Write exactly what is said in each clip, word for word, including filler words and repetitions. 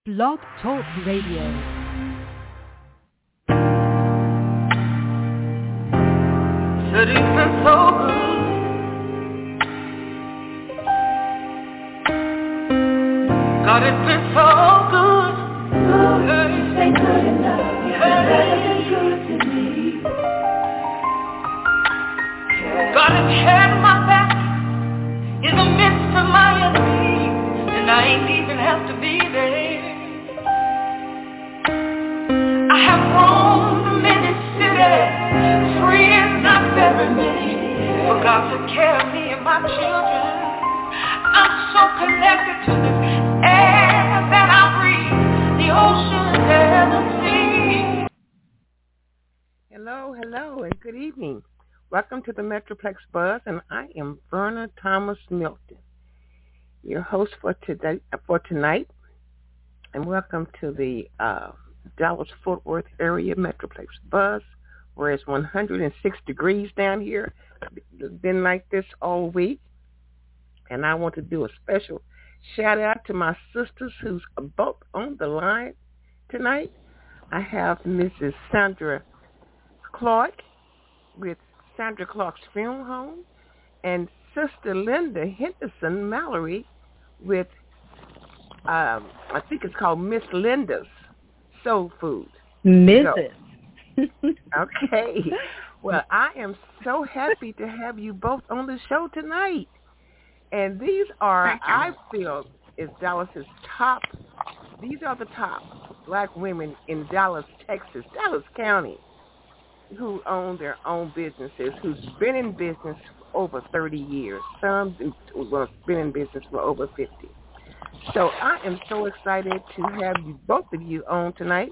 Blog Talk Radio. Said it's been so good. God, it's been so good. Lord, it's been good enough. You've been better than good to me. God has had my back in the midst of my enemies, and I ain't even have to be there. I have roamed many cities, friends not very many, for God took care of me and my children. I'm so connected to this air that I breathe, the ocean and the sea. Hello, hello, and good evening. Welcome to the Metroplex Buzz, and I am Verna Thomas Milton, your host for today, for tonight. And welcome to the uh, Dallas-Fort Worth area Metroplex Buzz, where it's one hundred six degrees down here. It's been like this all week. And I want to do a special shout-out to my sisters who's both on the line tonight. I have Missus Sandra Clark with Sandra Clark's Funeral Home, and Sister Linda Henderson Mallory with, um, I think it's called Miss Linda's Soul Food. Missus So, okay. Well, I am so happy to have you both on the show tonight. And these are, I feel, is Dallas's top, these are the top black women in Dallas, Texas, Dallas County, who own their own businesses, who's been in business for over thirty years. Some who have been in business for over fifty. So I am so excited to have you, both of you on tonight.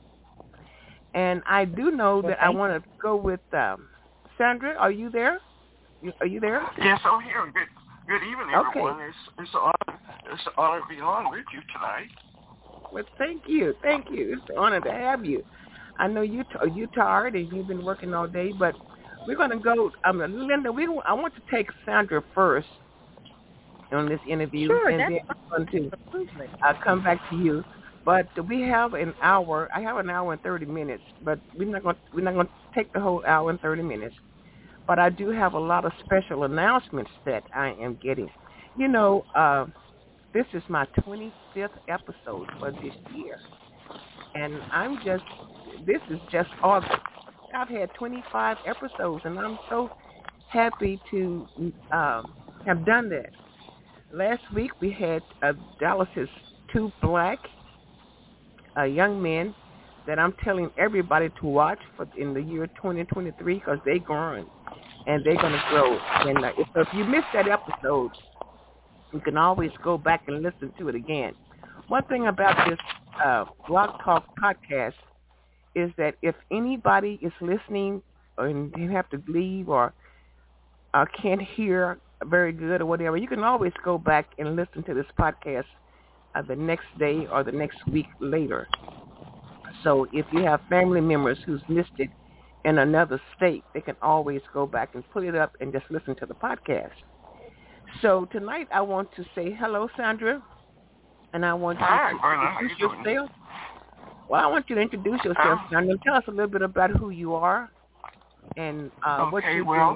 And I do know that I want to go with um, Sandra. Are you there? Are you there? Yes, I'm here. Good, good evening, okay. everyone. It's, it's, an honor, it's an honor to be on with you tonight. Well, thank you. Thank you. It's an honor to have you. I know you t- you tired and you've been working all day, but we're going to go. Um, Linda, we I want to take Sandra first on this interview, sure, and then I'm going to uh, come back to you. But we have an hour. I have an hour and thirty minutes, but we're not going. We're not going to take the whole hour and thirty minutes. But I do have a lot of special announcements that I am getting. You know, uh, this is my twenty-fifth episode for this year, and I'm just. This is just August. I've had twenty-five episodes, and I'm so happy to um, have done that. Last week we had uh, Dallas's two black uh, young men that I'm telling everybody to watch for in the year twenty twenty-three because they're growing and they're going to grow. And uh, if, if you missed that episode, you can always go back and listen to it again. One thing about this uh, Blog Talk podcast is that if anybody is listening and they have to leave or uh, can't hear very good or whatever, you can always go back and listen to this podcast uh, the next day or the next week later. So if you have family members who's missed it in another state, they can always go back and put it up and just listen to the podcast. So tonight I want to say hello, Sandra, and I want you Hi, to Verna. introduce How you doing? yourself. Well, I want you to introduce yourself, Um, Sandra. Tell us a little bit about who you are and uh, okay, what you well, do.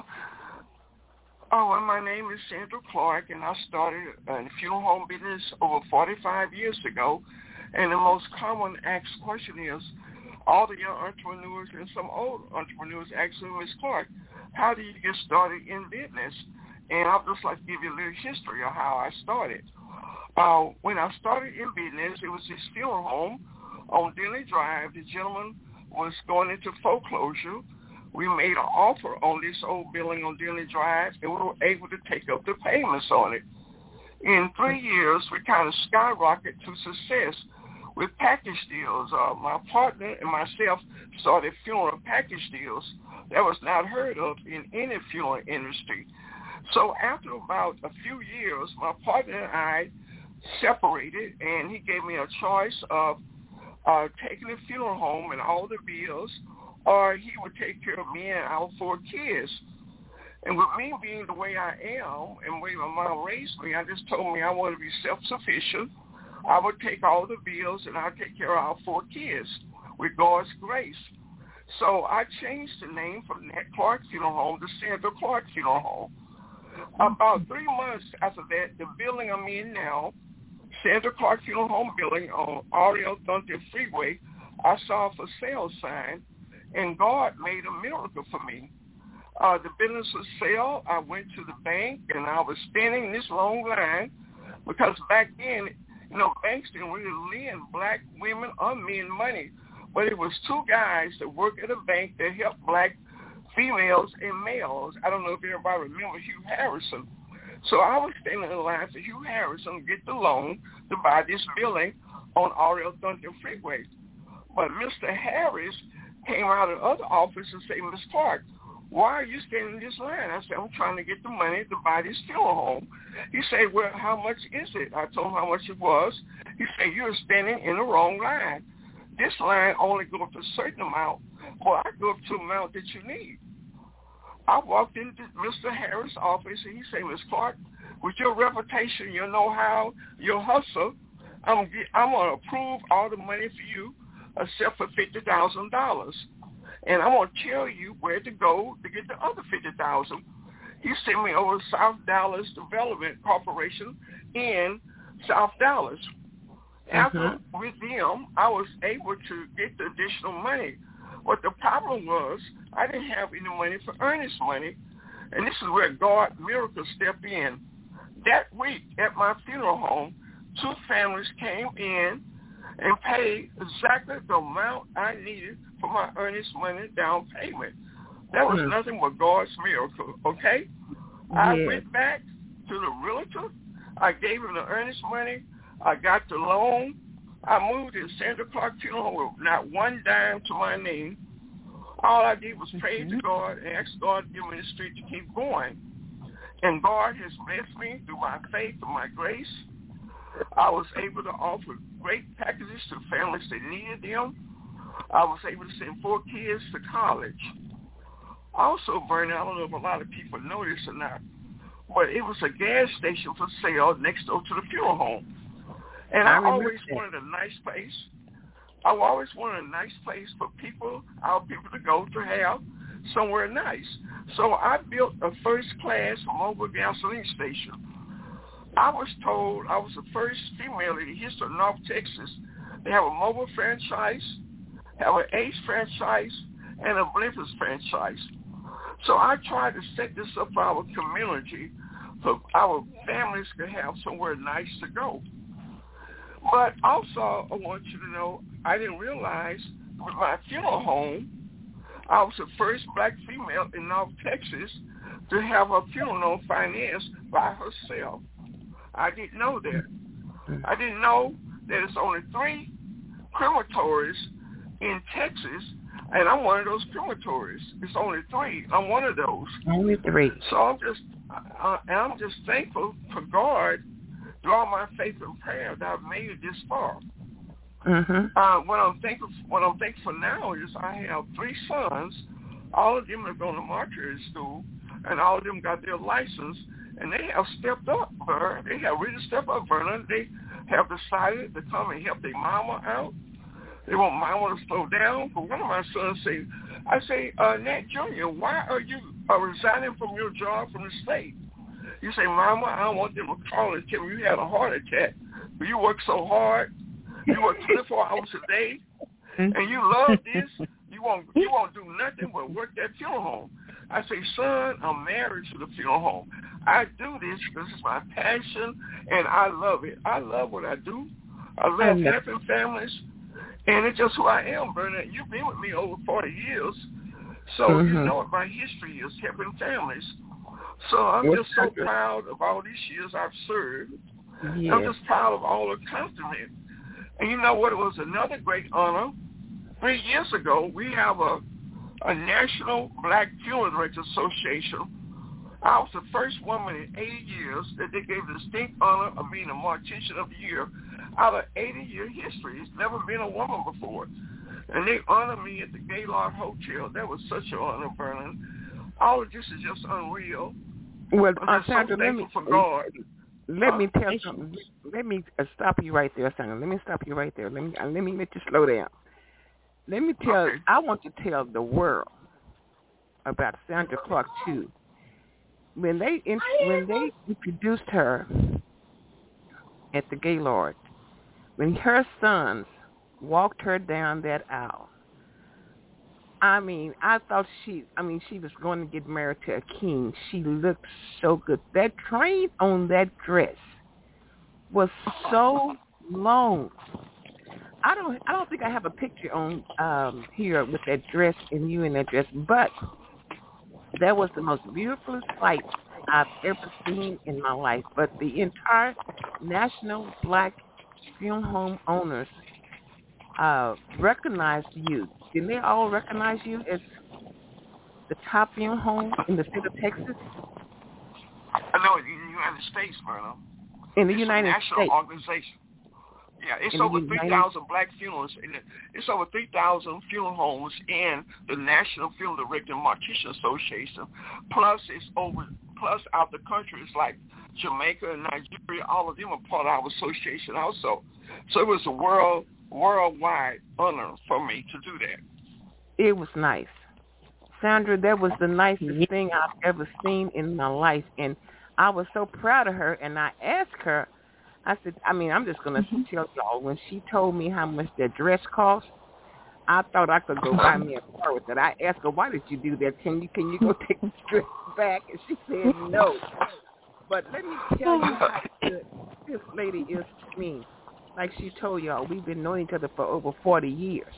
oh, well, my name is Sandra Clark, and I started a funeral home business over forty-five years ago. And the most common asked question is, all the young entrepreneurs and some old entrepreneurs ask me, Miz Clark, how do you get started in business? And I'd just like to give you a little history of how I started. Uh, when I started in business, it was this funeral home on Dinley Drive. The gentleman was going into foreclosure. We made an offer on this old building on Dinley Drive, and we were able to take up the payments on it. In three years, we kind of skyrocketed to success with package deals. Uh, my partner and myself started funeral package deals. That was not heard of in any funeral industry. So after about a few years, my partner and I separated, and he gave me a choice of uh, taking the funeral home and all the bills, or he would take care of me and our four kids. And with me being the way I am and the way my mom raised me, I just told me I want to be self-sufficient. I would take all the bills and I'd take care of our four kids with God's grace. So I changed the name from Nat Clark Funeral Home to Sandra Clark Funeral Home. About three months after that, the building I'm in now, Sandra Clark Funeral Home building on Ariel Thunton Freeway, I saw a for sale sign, and God made a miracle for me. Uh, the business was sale. I went to the bank, and I was standing in this long line because back then, you know, banks didn't really lend black women or men money, but it was two guys that worked at a bank that helped black females and males. I don't know if everybody remembers Hugh Harrison. So I was standing in line for Hugh Harrison to get the loan to buy this building on Ariel Thunton Freeway. But Mister Harris came out of the other office and said, Miss Clark, why are you standing in this line? I said, I'm trying to get the money to buy this funeral home. He said, well, how much is it? I told him how much it was. He said, you're standing in the wrong line. This line only goes up to a certain amount. Well, I go up to the amount that you need. I walked into Mister Harris' office, and he said, Miss Clark, with your reputation, your know-how, your hustle, I'm, get, I'm going to approve all the money for you except for fifty thousand dollars. And I'm going to tell you where to go to get the other fifty thousand dollars. He sent me over to South Dallas Development Corporation in South Dallas. After, mm-hmm. with them, I was able to get the additional money. But the problem was I didn't have any money for earnest money, and this is where God miracles stepped in. That week at my funeral home, two families came in and paid exactly the amount I needed for my earnest money down payment. That was mm-hmm. nothing but God's miracle, okay? Yeah. I went back to the realtor. I gave him the earnest money. I got the loan. I moved to Sandra Clark Funeral Home with not one dime to my name. All I did was pray mm-hmm. to God and ask God to give me the strength to keep going. And God has blessed me through my faith and my grace. I was able to offer great packages to families that needed them. I was able to send four kids to college. Also, Bernie, I don't know if a lot of people know this or not, but it was a gas station for sale next door to the funeral home. And I, I always that. wanted a nice place. I always wanted a nice place for people, our people to go to have somewhere nice. So I built a first-class mobile gasoline station. I was told I was the first female in the history of North Texas to have a mobile franchise, have an Ace franchise, and a Blimpers franchise. So I tried to set this up for our community so our families could have somewhere nice to go. But also, I want you to know, I didn't realize with my funeral home, I was the first black female in North Texas to have her funeral financed by herself. I didn't know that. I didn't know that there's only three crematories in Texas, and I'm one of those crematories. It's only three. I'm one of those. Only three. So I'm just, uh, I'm just thankful for God through all my faith and prayer that I've made it this far. Mm-hmm. Uh, what I'm thankful, what I'm thankful now is I have three sons. All of them have gone to military school, and all of them got their license, and they have stepped up, Vern. They have really stepped up, Vernon. They have decided to come and help their mama out. They want mama to slow down. But one of my sons say, I say, uh, Nat Junior, why are you uh, resigning from your job from the state? You say, Mama, I don't want them to call and tell me you had a heart attack. But you work so hard. You work twenty-four hours a day, and you love this. You won't, you won't do nothing but work that funeral home. I say, son, I'm married to the funeral home. I do this because it's my passion, and I love it. I love what I do. I love helping families, and it's just who I am, Bernard. You've been with me over forty years, so mm-hmm. you know what my history is, helping families. So I'm What's just so good? proud of all these years I've served. Yeah. I'm just proud of all the compliment. And you know what? It was another great honor. Three years ago, we have a, a National Black Funeral Directors Association. I was the first woman in eighty years that they gave the distinct honor of being a Mortician of the Year out of eighty-year history. It's never been a woman before. And they honored me at the Gaylord Hotel. That was such an honor, Vernon. All of this is just unreal. Well, I'm just so Sandra, thankful me, for God. let Huh? me tell you something. Let me uh, stop you right there, Sandra. Let me stop you right there. Let me uh, let me let you slow down. Let me tell. Okay. I want to tell the world about Sandra Clark too. When they in, when they introduced her at the Gaylord, when her sons walked her down that aisle, I mean, I thought she, I mean, she was going to get married to a king. She looked so good. That train on that dress was so long. I don't, I don't think I have a picture on um, here with that dress and you in that dress, but that was the most beautiful sight I've ever seen in my life. But the entire National Black Funeral Home Owners uh, recognized you. Didn't they all recognize you as the top funeral home in the state of Texas? I know in the United States, Myrna. In the it's United a national States. organization. Yeah, it's in over United... three thousand black funerals. In the, it's over three thousand funeral homes in the National Funeral Director and Mortician Association. Plus, it's over, plus out the country, it's like Jamaica and Nigeria, all of them are part of our association also. So it was a world, worldwide honor for me to do that. It was nice. Sandra, that was the nicest thing I've ever seen in my life. And I was so proud of her. And I asked her, I said, I mean, I'm just going to mm-hmm. tell y'all, when she told me how much that dress cost, I thought I could go buy me a car with it. I asked her, why did you do that? Can you can you go take the dress back? And she said no. But let me tell you how good this lady is to me. Like she told y'all, we've been knowing each other for over forty years.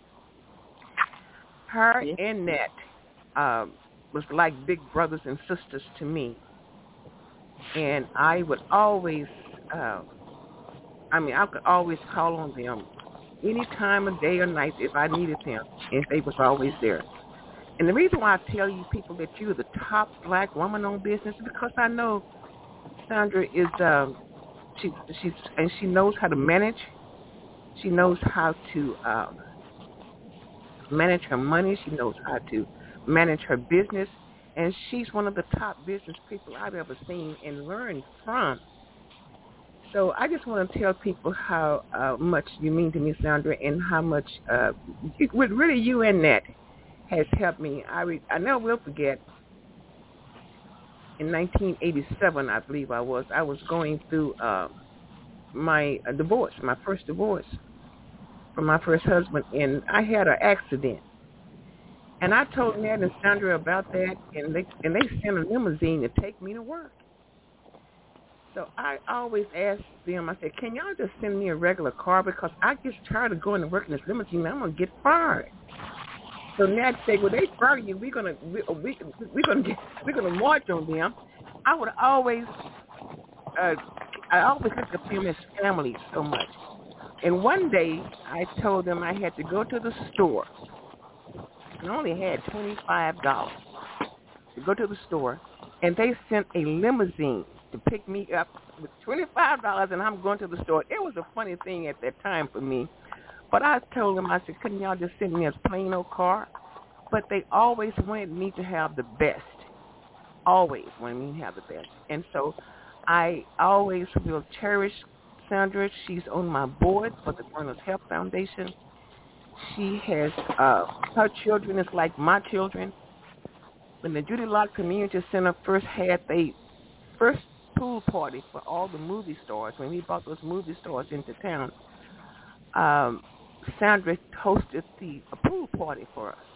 Her yes. and Nat um, was like big brothers and sisters to me. And I would always, uh, I mean, I could always call on them any time of day or night if I needed them, and they was always there. And the reason why I tell you people that you're the top black woman-owned business is because I know Sandra is, um, she, she's, and she knows how to manage. She knows how to um, manage her money. She knows how to manage her business. And she's one of the top business people I've ever seen and learned from. So I just want to tell people how uh, much you mean to me, Sandra, and how much, uh, it, with really you and Nat has helped me. I re- I never will forget, in nineteen eighty-seven, I believe I was, I was going through uh, my uh, divorce, my first divorce from my first husband, and I had an accident. And I told Nat and Sandra about that, and they and they sent a limousine to take me to work. So I always ask them, I said, can y'all just send me a regular car? Because I get tired of going to work in this limousine, and I'm going to get fired. So Nat said, well, they fire you. We're going to we, we, we're gonna get, we're gonna march on them. I would always, uh, I always look at them as family so much. And one day, I told them I had to go to the store. I only had twenty-five dollars to go to the store, and they sent a limousine to pick me up with twenty-five dollars, and I'm going to the store. It was a funny thing at that time for me, but I told them, I said, couldn't y'all just send me a plain old car? But they always wanted me to have the best, always wanted me to have the best, and so I always will cherish Sandra. She's on my board for the Burners Health Foundation. She has, uh, her children is like my children. When the Judy Locke Community Center first had their first pool party for all the movie stars, when we brought those movie stars into town, um, Sandra hosted the a pool party for us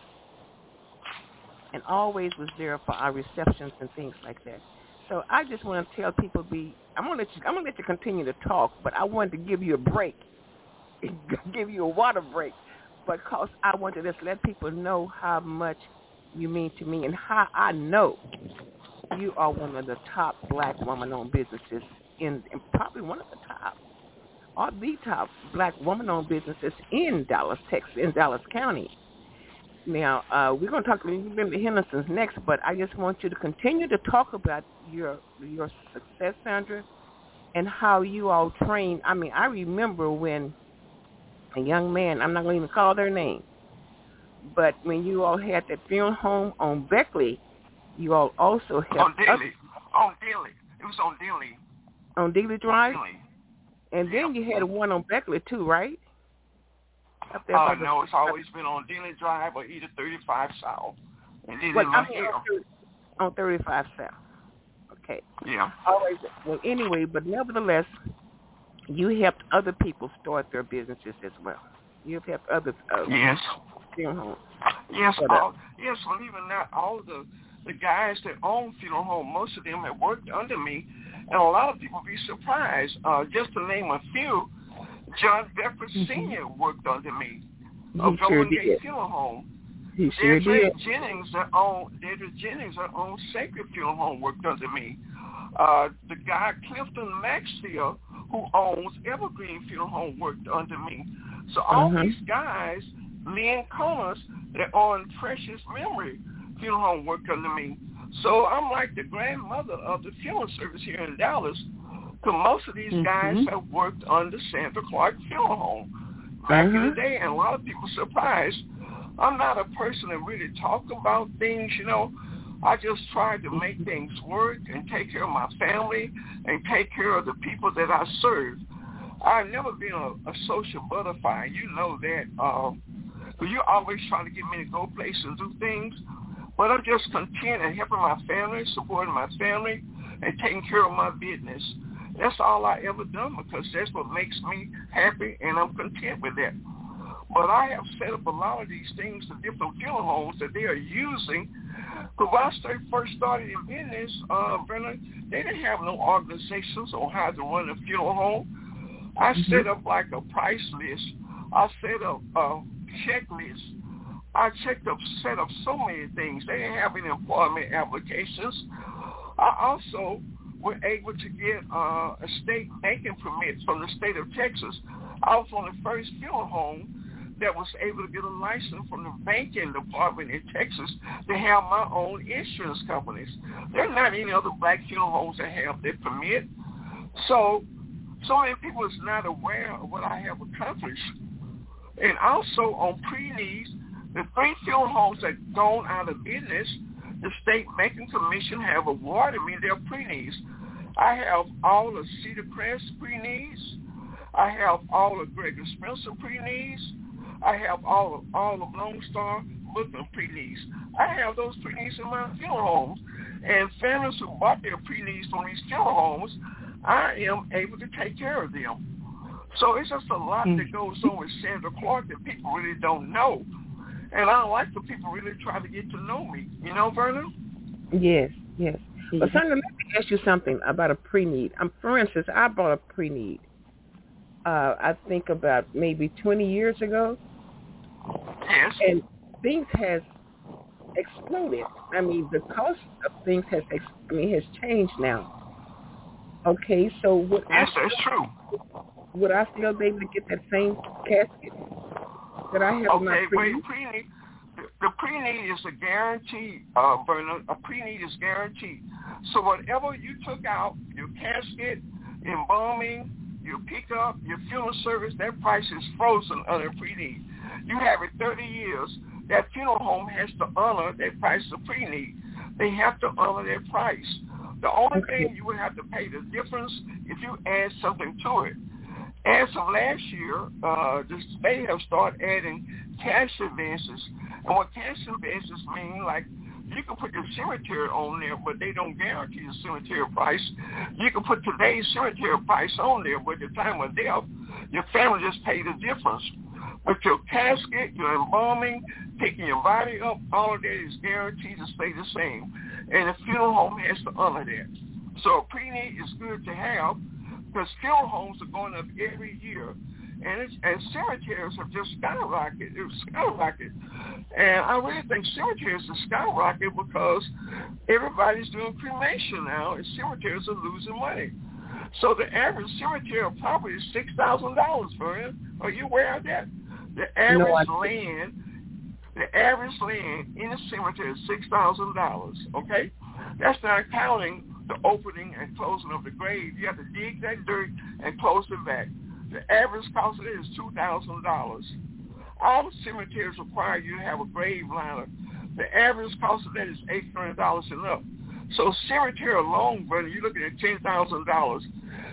and always was there for our receptions and things like that. So I just want to tell people, be I'm gonna let you I'm gonna let you continue to talk, but I wanted to give you a break, give you a water break, because I want to just let people know how much you mean to me and how I know you are one of the top black woman-owned businesses in, in probably one of the top, or the top black woman-owned businesses in Dallas, Texas, in Dallas County. Now, uh, we're going to talk to the Hendersons next, but I just want you to continue to talk about your your success, Sandra, and how you all train. I mean, I remember when a young man, I'm not going to even call their name, but when you all had that funeral home on Beckley, you all also helped. On Daly. On Daly. It was on Daly. On Dealey Drive? Really. And then Yep. you had one on Beckley too, right? Up there uh, no, it's always been on Dealey Drive or either thirty-five South. And then well, in I my mean, hair. on thirty-five South. Okay. Yeah. All right. Well, anyway, but nevertheless, you helped other people start their businesses as well. You've helped other uh, yes. funeral homes. Yes, all, yes. Believe it or not, all of the the guys that own funeral home, most of them have worked under me, and a lot of people be surprised. Uh, just to name a few, John Bedford mm-hmm. Senior worked under me. He of sure Golden did. Gate Funeral Home. He sure Deirdre did. Jennings that owned Deirdre Jennings that owned Sacred Funeral Home worked under me. Uh, the guy Clifton Maxfield, who owns Evergreen Funeral Home, worked under me. So all mm-hmm. these guys, Lynn Connors, that own Precious Memory Funeral Home, worked under me. So I'm like the grandmother of the funeral service here in Dallas, because most of these mm-hmm. guys have worked under Sandra Clark Funeral Home back mm-hmm. in the day, and a lot of people are surprised. I'm not a person that really talk about things, you know. I just try to make things work and take care of my family and take care of the people that I serve. I've never been a, a social butterfly. You know that. Um, but you're always trying to get me to go places and do things. But I'm just content and helping my family, supporting my family, and taking care of my business. That's all I ever done because that's what makes me happy, and I'm content with that. But I have set up a lot of these things to different funeral homes that they are using. Because when I first started in business, uh, Brenda, they didn't have no organizations on how to run a funeral home. I mm-hmm. set up like a price list. I set up a checklist. I checked up, set up so many things. They didn't have any employment applications. I also were able to get uh, a state banking permit from the state of Texas. I was on the first funeral home that was able to get a license from the banking department in Texas to have my own insurance companies. There are not any other black funeral homes that have that permit. So, so many people is not aware of what I have accomplished. And also on pre-needs, the three funeral homes that gone out of business, the State Banking Commission have awarded me their pre-needs. I have all of Cedar Crest pre-needs. I have all of Gregory Spencer pre-needs. I have all of all of Lone Star Muslim pre-needs. I have those pre-needs in my funeral homes. And families who bought their pre-needs from these funeral homes, I am able to take care of them. So it's just a lot mm-hmm. that goes on with Sandra Clark that people really don't know. And I don't like for people really try to get to know me. You know, Vernon? Yes, yes. Mm-hmm. But Sandra, let me ask you something about a pre-need. Um, for instance, I bought a pre-need, uh, I think about maybe twenty years ago. Yes. And things has exploded. I mean, the cost of things has, ex- I mean, has changed now. Okay, so would yes, I that's true. Would I still be able to get that same casket that I have okay, in my pre-need? Wait, pre-need, the, the pre-need is a guarantee, uh, Vernon. A pre-need is guaranteed. So whatever you took out, your casket, embalming, your pickup, your funeral service, that price is frozen under pre-need. You have it thirty years. That funeral home has to honor that price of pre-need. They have to honor their price. The only okay. thing you would have to pay the difference if you add something to it. As of last year, uh, they have started adding cash advances. And what cash advances mean, like, you can put your cemetery on there, but they don't guarantee the cemetery price. You can put today's cemetery price on there, but at the time of death, your family just paid the difference. But your casket, your embalming, picking your body up, all of that is guaranteed to stay the same. And the funeral home has to honor that. So a pre-need is good to have because funeral homes are going up every year. And, it's, and cemeteries have just skyrocketed. It's skyrocketed. And I really think cemeteries have skyrocketed because everybody's doing cremation now, and cemeteries are losing money. So the average cemetery property is six thousand dollars for him. Are you aware of that? The average no, land, the average land in a cemetery is six thousand dollars. Okay, that's not counting the opening and closing of the grave. You have to dig that dirt and close it back. The average cost of it is two thousand dollars. All the cemeteries require you to have a grave liner. The average cost of that is eight hundred dollars and up. So cemetery alone, brother, you're looking at ten thousand dollars.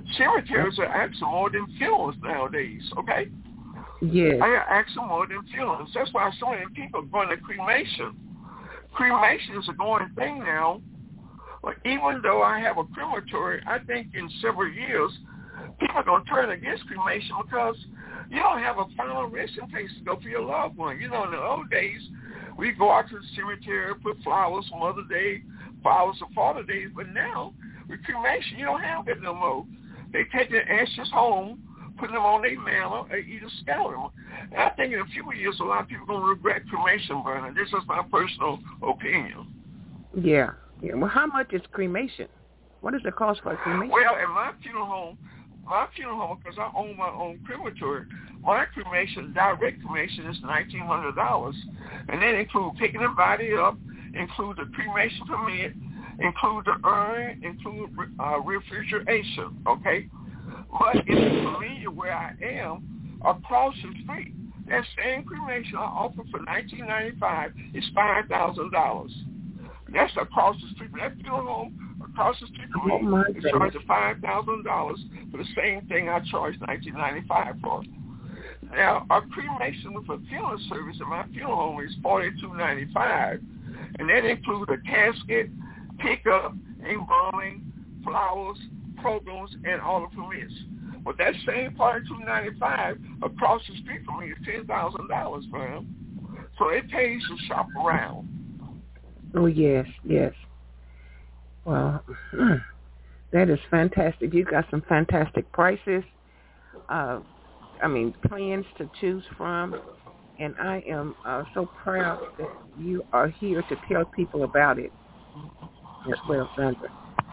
Cemeteries are actually more than funerals nowadays, okay? Yes. They are actually more than funerals. That's why so many people are going to cremation. Cremation is a going thing now. But even though I have a crematory, I think in several years, people are going to turn against cremation because you don't have a final resting place to go for your loved one. You know, in the old days, we go out to the cemetery, put flowers for Mother's Day, flowers for Father's Day. But now, with cremation, you don't have that no more. They take their ashes home, put them on their mantle, or either scatter them. And I think in a few years, a lot of people are going to regret cremation burning. This is my personal opinion. Yeah. Yeah. Well, how much is cremation? What is the cost for a cremation? Well, in my funeral home, my funeral home, because I own my own crematory, my cremation, direct cremation, is nineteen hundred dollars. And that includes picking the body up, include the cremation permit, include the urn, include uh, refrigeration, okay? But if you're familiar where I am, across the street, that same cremation I offer for nineteen ninety-five is five thousand dollars. That's across the street. That funeral home across the street from me oh is charging five thousand dollars for the same thing I charged nineteen ninety-five for. Now, a cremation with a funeral service in my funeral home is forty-two ninety-five, and that includes a casket, pickup, embalming, flowers, programs, and all the permits. But that same forty-two ninety-five across the street from me is ten thousand dollars for him. So it pays to shop around. Oh, yes, yes. Well, that is fantastic. You got some fantastic prices. Uh, I mean, plans to choose from. And I am uh, so proud that you are here to tell people about it as well, Sandra.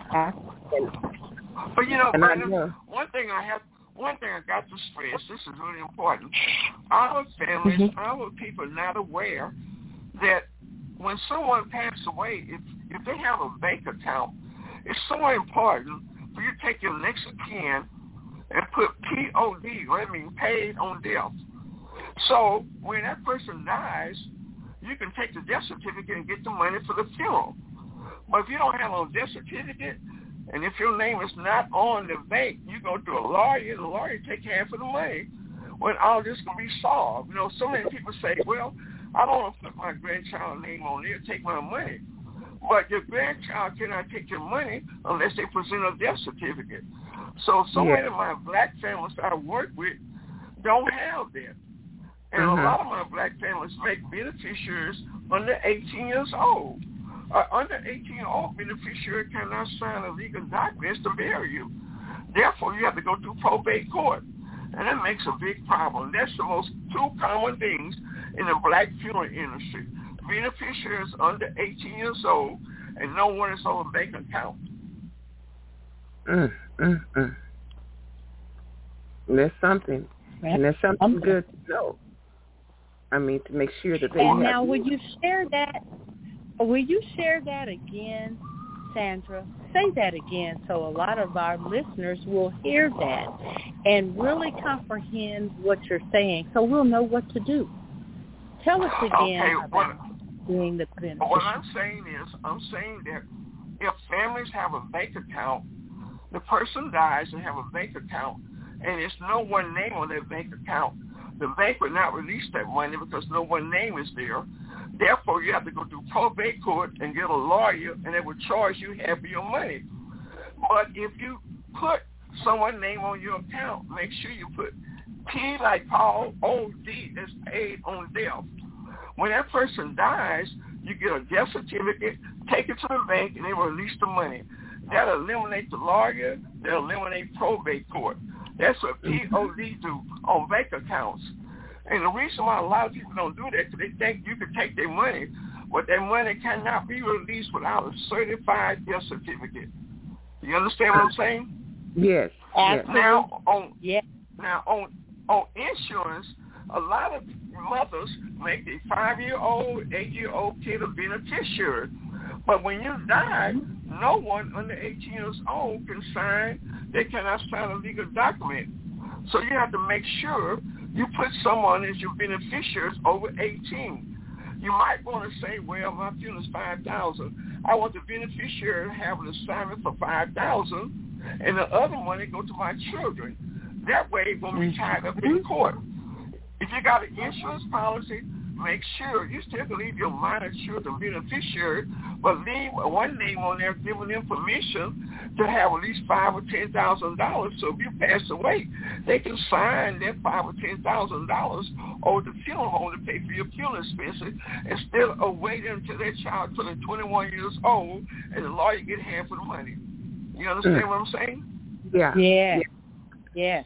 But, you know, and Brandon, know. one thing I have, one thing I got to stress, this is really important. Our families, mm-hmm. our people are not aware that when someone passes away, if if they have a bank account, it's so important for you to take your next of kin and put P O D, or that means paid on death. So when that person dies, you can take the death certificate and get the money for the funeral. But if you don't have a death certificate, and if your name is not on the bank, you go to a lawyer, the lawyer take half of the money when all this can be solved. You know, so many people say, well, I don't want to put my grandchild's name on there, take my money. But your grandchild cannot take your money unless they present a death certificate. So so yeah. many of my black families I work with don't have that. And mm-hmm. a lot of my black families make beneficiaries under eighteen years old. Uh, under eighteen-year-old beneficiary cannot sign a legal documents to bury you. Therefore, you have to go through probate court. And that makes a big problem. That's the most two common things in the black funeral industry. Beneficiaries under eighteen years old and no one is on a bank account. Mm, mm, mm. That's something. And that's something good to know. I mean, to make sure that they and have... And now, will you share that? Will you share that again, Sandra? Say that again so a lot of our listeners will hear that and really comprehend what you're saying so we'll know what to do. Tell us again okay, about what, being the beneficiary. What I'm saying is, I'm saying that if families have a bank account, the person dies and have a bank account, and there's no one name on that bank account, the bank would not release that money because no one name is there. Therefore, you have to go to probate court and get a lawyer, and they will charge you half of your money. But if you put someone's name on your account, make sure you put P like Paul, O D, that's paid on death. When that person dies, you get a death certificate, take it to the bank, and they will release the money. That'll eliminate the lawyer. That'll eliminate probate court. That's what P O D do on bank accounts. And the reason why a lot of people don't do that is they think you can take their money, but their money cannot be released without a certified death certificate. You understand what I'm saying? Yes. Absolutely. Now on yes. now on on insurance, a lot of mothers make a five-year-old, eight-year-old kid a beneficiary. But when you die, no one under eighteen years old can sign. They cannot sign a legal document. So you have to make sure you put someone as your beneficiaries over eighteen. You might want to say, well, my funeral is five thousand dollars. I want the beneficiary to have an assignment for five thousand dollars, and the other money go to my children. That way, when we tied up in court, if you got an insurance policy, make sure you still can leave your minor children beneficiary, but leave one name on there giving them permission to have at least five or ten thousand dollars. So if you pass away, they can sign that five or ten thousand dollars over the funeral home to pay for your funeral expenses instead of waiting until that child turns twenty-one years old and the lawyer get half of the money. You understand mm. what I'm saying? Yeah. Yeah. Yes.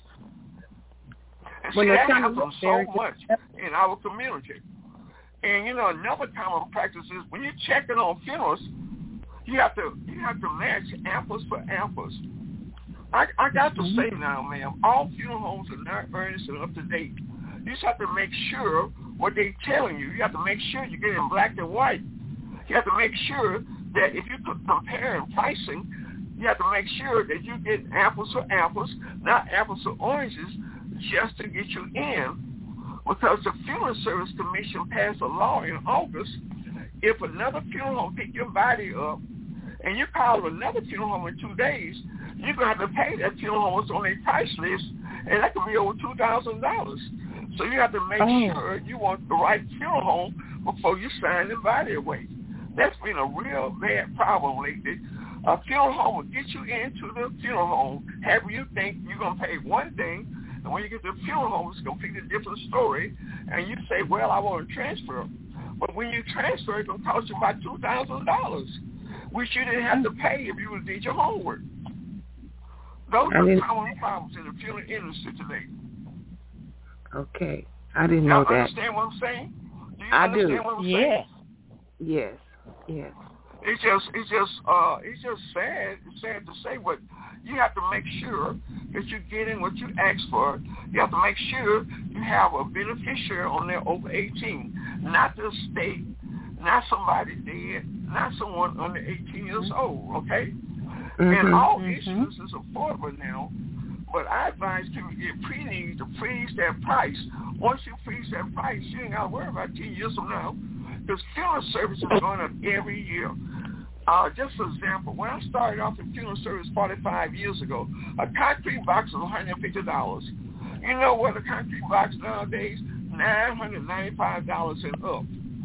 And see, that happens so much in our community. And you know, another common practice is when you're checking on funerals, you have to you have to match apples for apples. I I got to say now, ma'am, all funeral homes are not earnest and up to date. You just have to make sure what they're telling you. You have to make sure you get in black and white. You have to make sure that if you compare pricing, you have to make sure that you get apples for apples, not apples for oranges, just to get you in. Because the Funeral Service Commission passed a law in August, if another funeral home pick your body up and you call another funeral home in two days, you're going to have to pay that funeral home what's on their price list, and that could be over two thousand dollars. So you have to make oh. sure you want the right funeral home before you sign the body away. That's been a real bad problem lately. A funeral home will get you into the funeral home, have you think you're going to pay one thing, and when you get to the funeral home, it's a completely different story, and you say, well, I want to transfer. But when you transfer, it's going to cost you about two thousand dollars, which you didn't have to pay if you would did your homework. Those I are common problems in the funeral industry today. Okay. I didn't know Y'all that. understand what I'm saying? Do you I understand do. what I'm yes. saying? Yes. Yes. It's just, it's just, uh, it's just sad. It's sad to say, but you have to make sure that you're getting what you asked for. You have to make sure you have a beneficiary on there over eighteen, not the state, not somebody dead, not someone under eighteen years old. Okay, mm-hmm. and all mm-hmm. insurance is affordable now. But I advise people to get pre-need to freeze that price. Once you freeze that price, you ain't got to worry about ten years from now, because funeral service is going up every year. Uh, just for example, when I started off in funeral service forty-five years ago, a concrete box was one hundred fifty dollars. You know what a concrete box nowadays? nine hundred ninety-five dollars and up.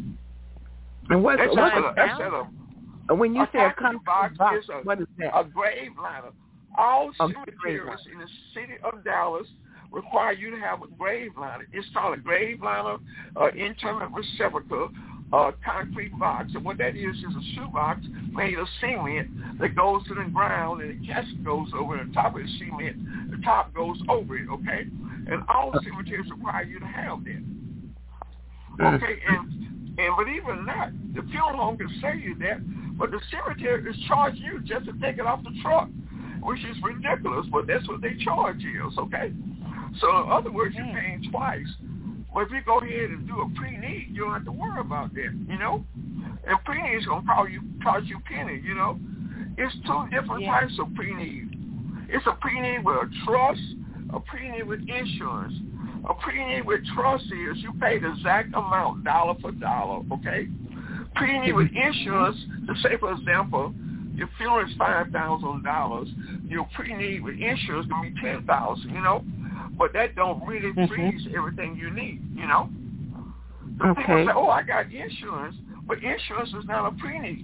And what's, that's what's at a, that's at a, when you a say a concrete box, box is a, what is that? A grave liner. All a cemeteries in the city of Dallas require you to have a grave liner. It's called a grave liner, uh, interment receptacle, uh, concrete box. And what that is is a shoebox made of cement that goes to the ground, and the casket goes over the top of the cement. The top goes over it, okay? And all cemeteries require you to have that. Okay, and and but even not, the funeral home can sell you that, but the cemetery is charging you just to take it off the truck, which is ridiculous, but that's what they charge you, okay? So in other words, you're paying twice. But if you go ahead and do a pre-need, you don't have to worry about that, you know? And pre-need is going to call you, charge you a penny, you know? It's two different yeah. types of pre-need. It's a pre-need with a trust, a pre-need with insurance. A pre-need with trust is you pay the exact amount, dollar for dollar, okay? Pre-need with insurance, to say, for example, your funeral is five thousand dollars, your pre-need with insurance can be ten thousand dollars, you know? But that don't really freeze mm-hmm. everything you need, you know? The okay. people say, oh, I got insurance, but insurance is not a pre-need.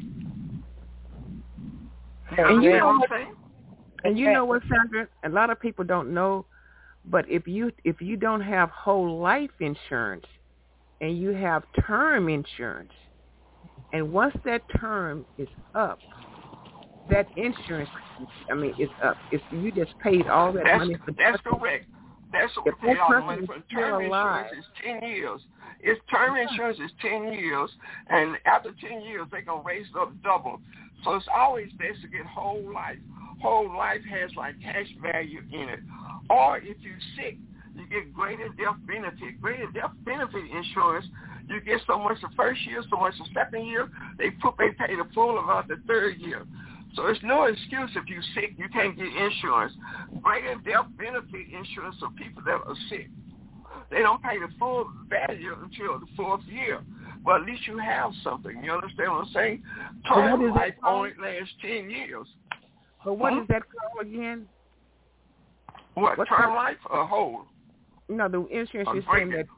You and you know what what, I'm saying? And you know what, Sandra? A lot of people don't know, but if you if you don't have whole life insurance and you have term insurance, and once that term is up, that insurance, I mean, is up. It's, you just paid all that that's, money for That's correct. That's what we paid all the money for. Term insurance is ten years. It's term insurance is ten years, and after ten years, they're going to raise it up double. So it's always best to get whole life. Whole life has like cash value in it. Or if you're sick, you get greater death benefit. Greater death benefit insurance, you get so much the first year, so much the second year. They put they pay the full amount the third year. So it's no excuse if you're sick, you can't get insurance. Greater death benefit insurance for people that are sick. They don't pay the full value until the fourth year. But at least you have something. You understand what I'm saying? Term life only lasts ten years. But what huh? is that called again? What, what term kind? life or whole? No, the insurance A is saying that.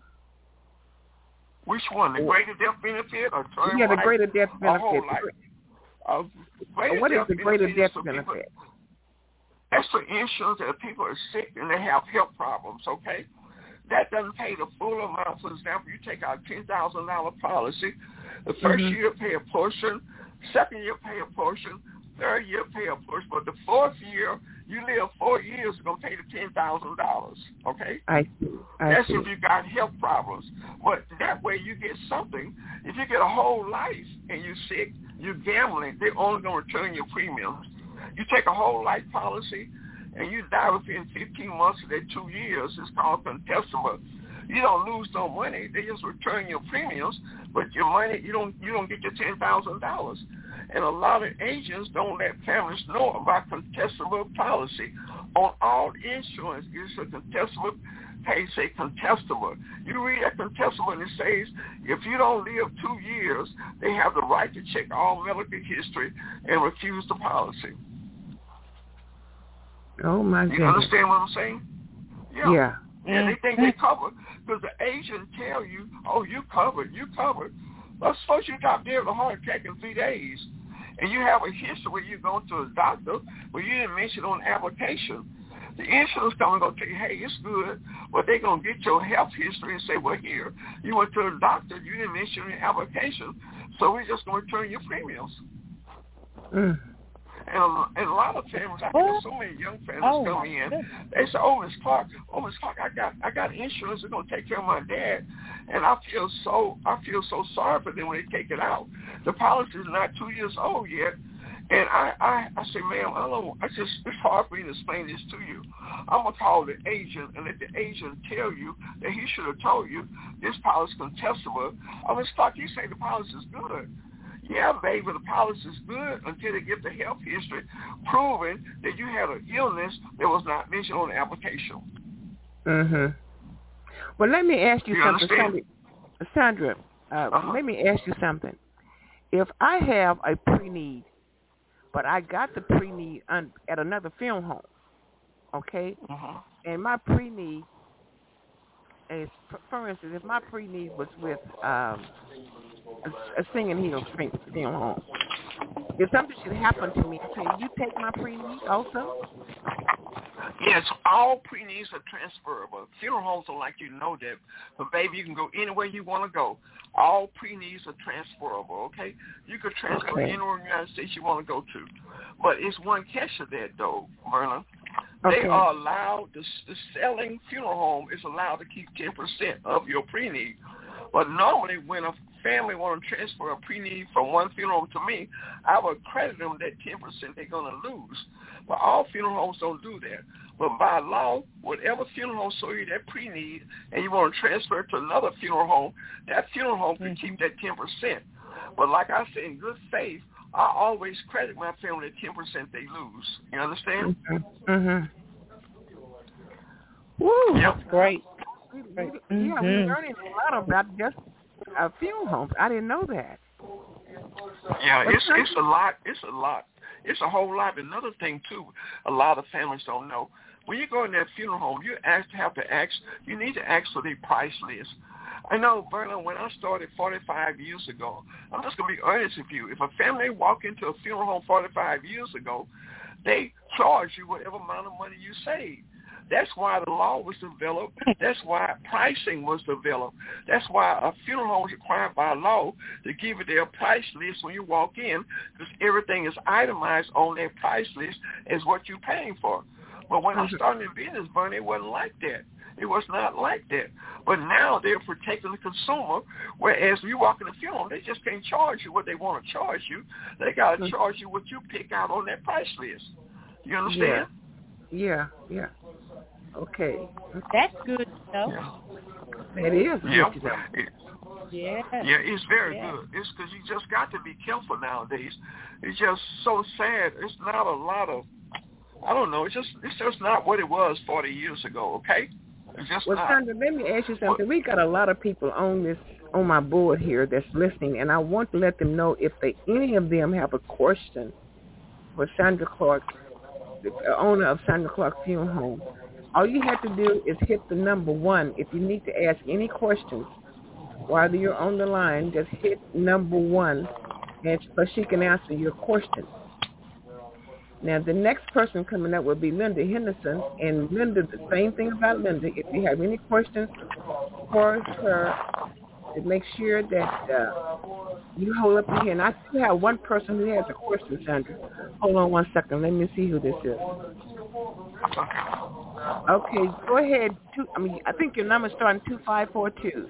Which one, the greater death benefit or term Yeah, the life greater death or whole benefit. life? Uh, greater What is death the greater benefit death is for people, benefit? that's for insurance that people are sick and they have health problems, okay? That doesn't pay the full amount. For example, you take out a ten thousand dollars policy. The first Mm-hmm. year pay a portion, second year pay a portion, third year pay a portion, but the fourth year, you live four years, you're going to pay the ten thousand dollars, okay? I see. I That's see. if you got health problems. But that way you get something. If you get a whole life and you're sick, you're gambling, they're only going to return your premiums. You take a whole life policy and you die within fifteen months of that two years, it's called contestable. You don't lose no money. They just return your premiums, but your money, you don't you don't get your ten thousand dollars. And a lot of agents don't let families know about contestable policy. On all insurance, it's a contestable, they say contestable. You read that contestable and it says if you don't live two years, they have the right to check all medical history and refuse the policy. Oh, my goodness. You understand what I'm saying? Yeah. Yeah. Yeah, they think they covered because the agent tell you, oh, you covered, you covered. Well, suppose you got dead with a heart attack in three days, and you have a history where you go to a doctor, but you didn't mention on the application. The insurance company going to tell you, hey, it's good, but they're going to get your health history and say, well, here, you went to a doctor, you didn't mention the application, so we're just going to return your premiums. Mm. And a, and a lot of families, I get so many young families Oh, come in. They say, "Oh, Miss Clark, oh, Miss Clark, I got, I got insurance. They're gonna take care of my dad." And I feel so, I feel so sorry for them when they take it out. The policy is not two years old yet, and I, I, I say, "Ma'am, I don't. I just, it's hard for me to explain this to you. I'm gonna call the agent and let the agent tell you that he should have told you this policy is contestable." Oh, Miss Clark, you say the policy is good. Yeah, baby, the policy is good until they get the health history proving that you had an illness that was not mentioned on the application. Mm-hmm. Well, let me ask you, you something, Sandra. Sandra uh, uh-huh. Let me ask you something. If I have a pre-need, but I got the pre-need un- at another funeral home, okay, uh-huh. and my pre-need is, for instance, if my pre-need was with um, a, a Singing Hills funeral home, if something should happen to me, can you take my pre-need also? Yes, all pre-needs are transferable. Funeral homes don't like you to know that. But, baby, you can go anywhere you want to go. All pre-needs are transferable, okay? You could transfer okay. anywhere in the United States you want to go to. But it's one catch of that, though, Verna. Okay. They are allowed, the, the selling funeral home is allowed to keep ten percent of your pre-need. But normally when a family want to transfer a pre-need from one funeral home to me, I would credit them that ten percent they're going to lose. But all funeral homes don't do that. But by law, whatever funeral home sold you that pre-need and you want to transfer it to another funeral home, that funeral home can mm-hmm. keep that ten percent. But like I said, in good faith, I always credit my family that ten percent they lose. You understand? Mm-hmm. mm-hmm. Woo, yep. That's great. great. Mm-hmm. Yeah, we're learning a lot about just uh, funeral homes. I didn't know that. Yeah, it's it's a lot. It's a lot. It's a whole lot. Another thing, too, a lot of families don't know. When you go in that funeral home, you ask, have to ask, you need to ask for their price list. I know, Vernon, when I started forty-five years ago, I'm just going to be honest with you. If a family walk into a funeral home forty-five years ago, they charge you whatever amount of money you save. That's why the law was developed. That's why pricing was developed. That's why a funeral home is required by law to give you their price list when you walk in, because everything is itemized on their price list as what you're paying for. But when I started in business, Bernie, it wasn't like that. It was not like that. But now they're protecting the consumer, whereas when you walk in the funeral home, they just can't charge you what they want to charge you. They got to charge you what you pick out on that price list. You understand? Yeah, yeah. yeah. Okay. That's good to know. Yeah. It is. Yeah. Good to know. It, yeah. Yeah, it's very yeah. good. It's because you just got to be careful nowadays. It's just so sad. It's not a lot of, I don't know, it's just it's just not what it was forty years ago, okay? It's just well, not. Sandra, let me ask you something. We got a lot of people on this, on my board here that's listening, and I want to let them know if they, any of them have a question for Sandra Clark, the owner of Sandra Clark Funeral Home. All you have to do is hit the number one. If you need to ask any questions while you're on the line, just hit number one, and so she can answer your question. Now, the next person coming up will be Linda Henderson, and Linda, the same thing about Linda. If you have any questions for her, make sure that uh, you hold up your hand. I still have one person who has a question, Sandra. Hold on one second. Let me see who this is. Okay, go ahead. Two, I mean, I think your number's starting two five four two.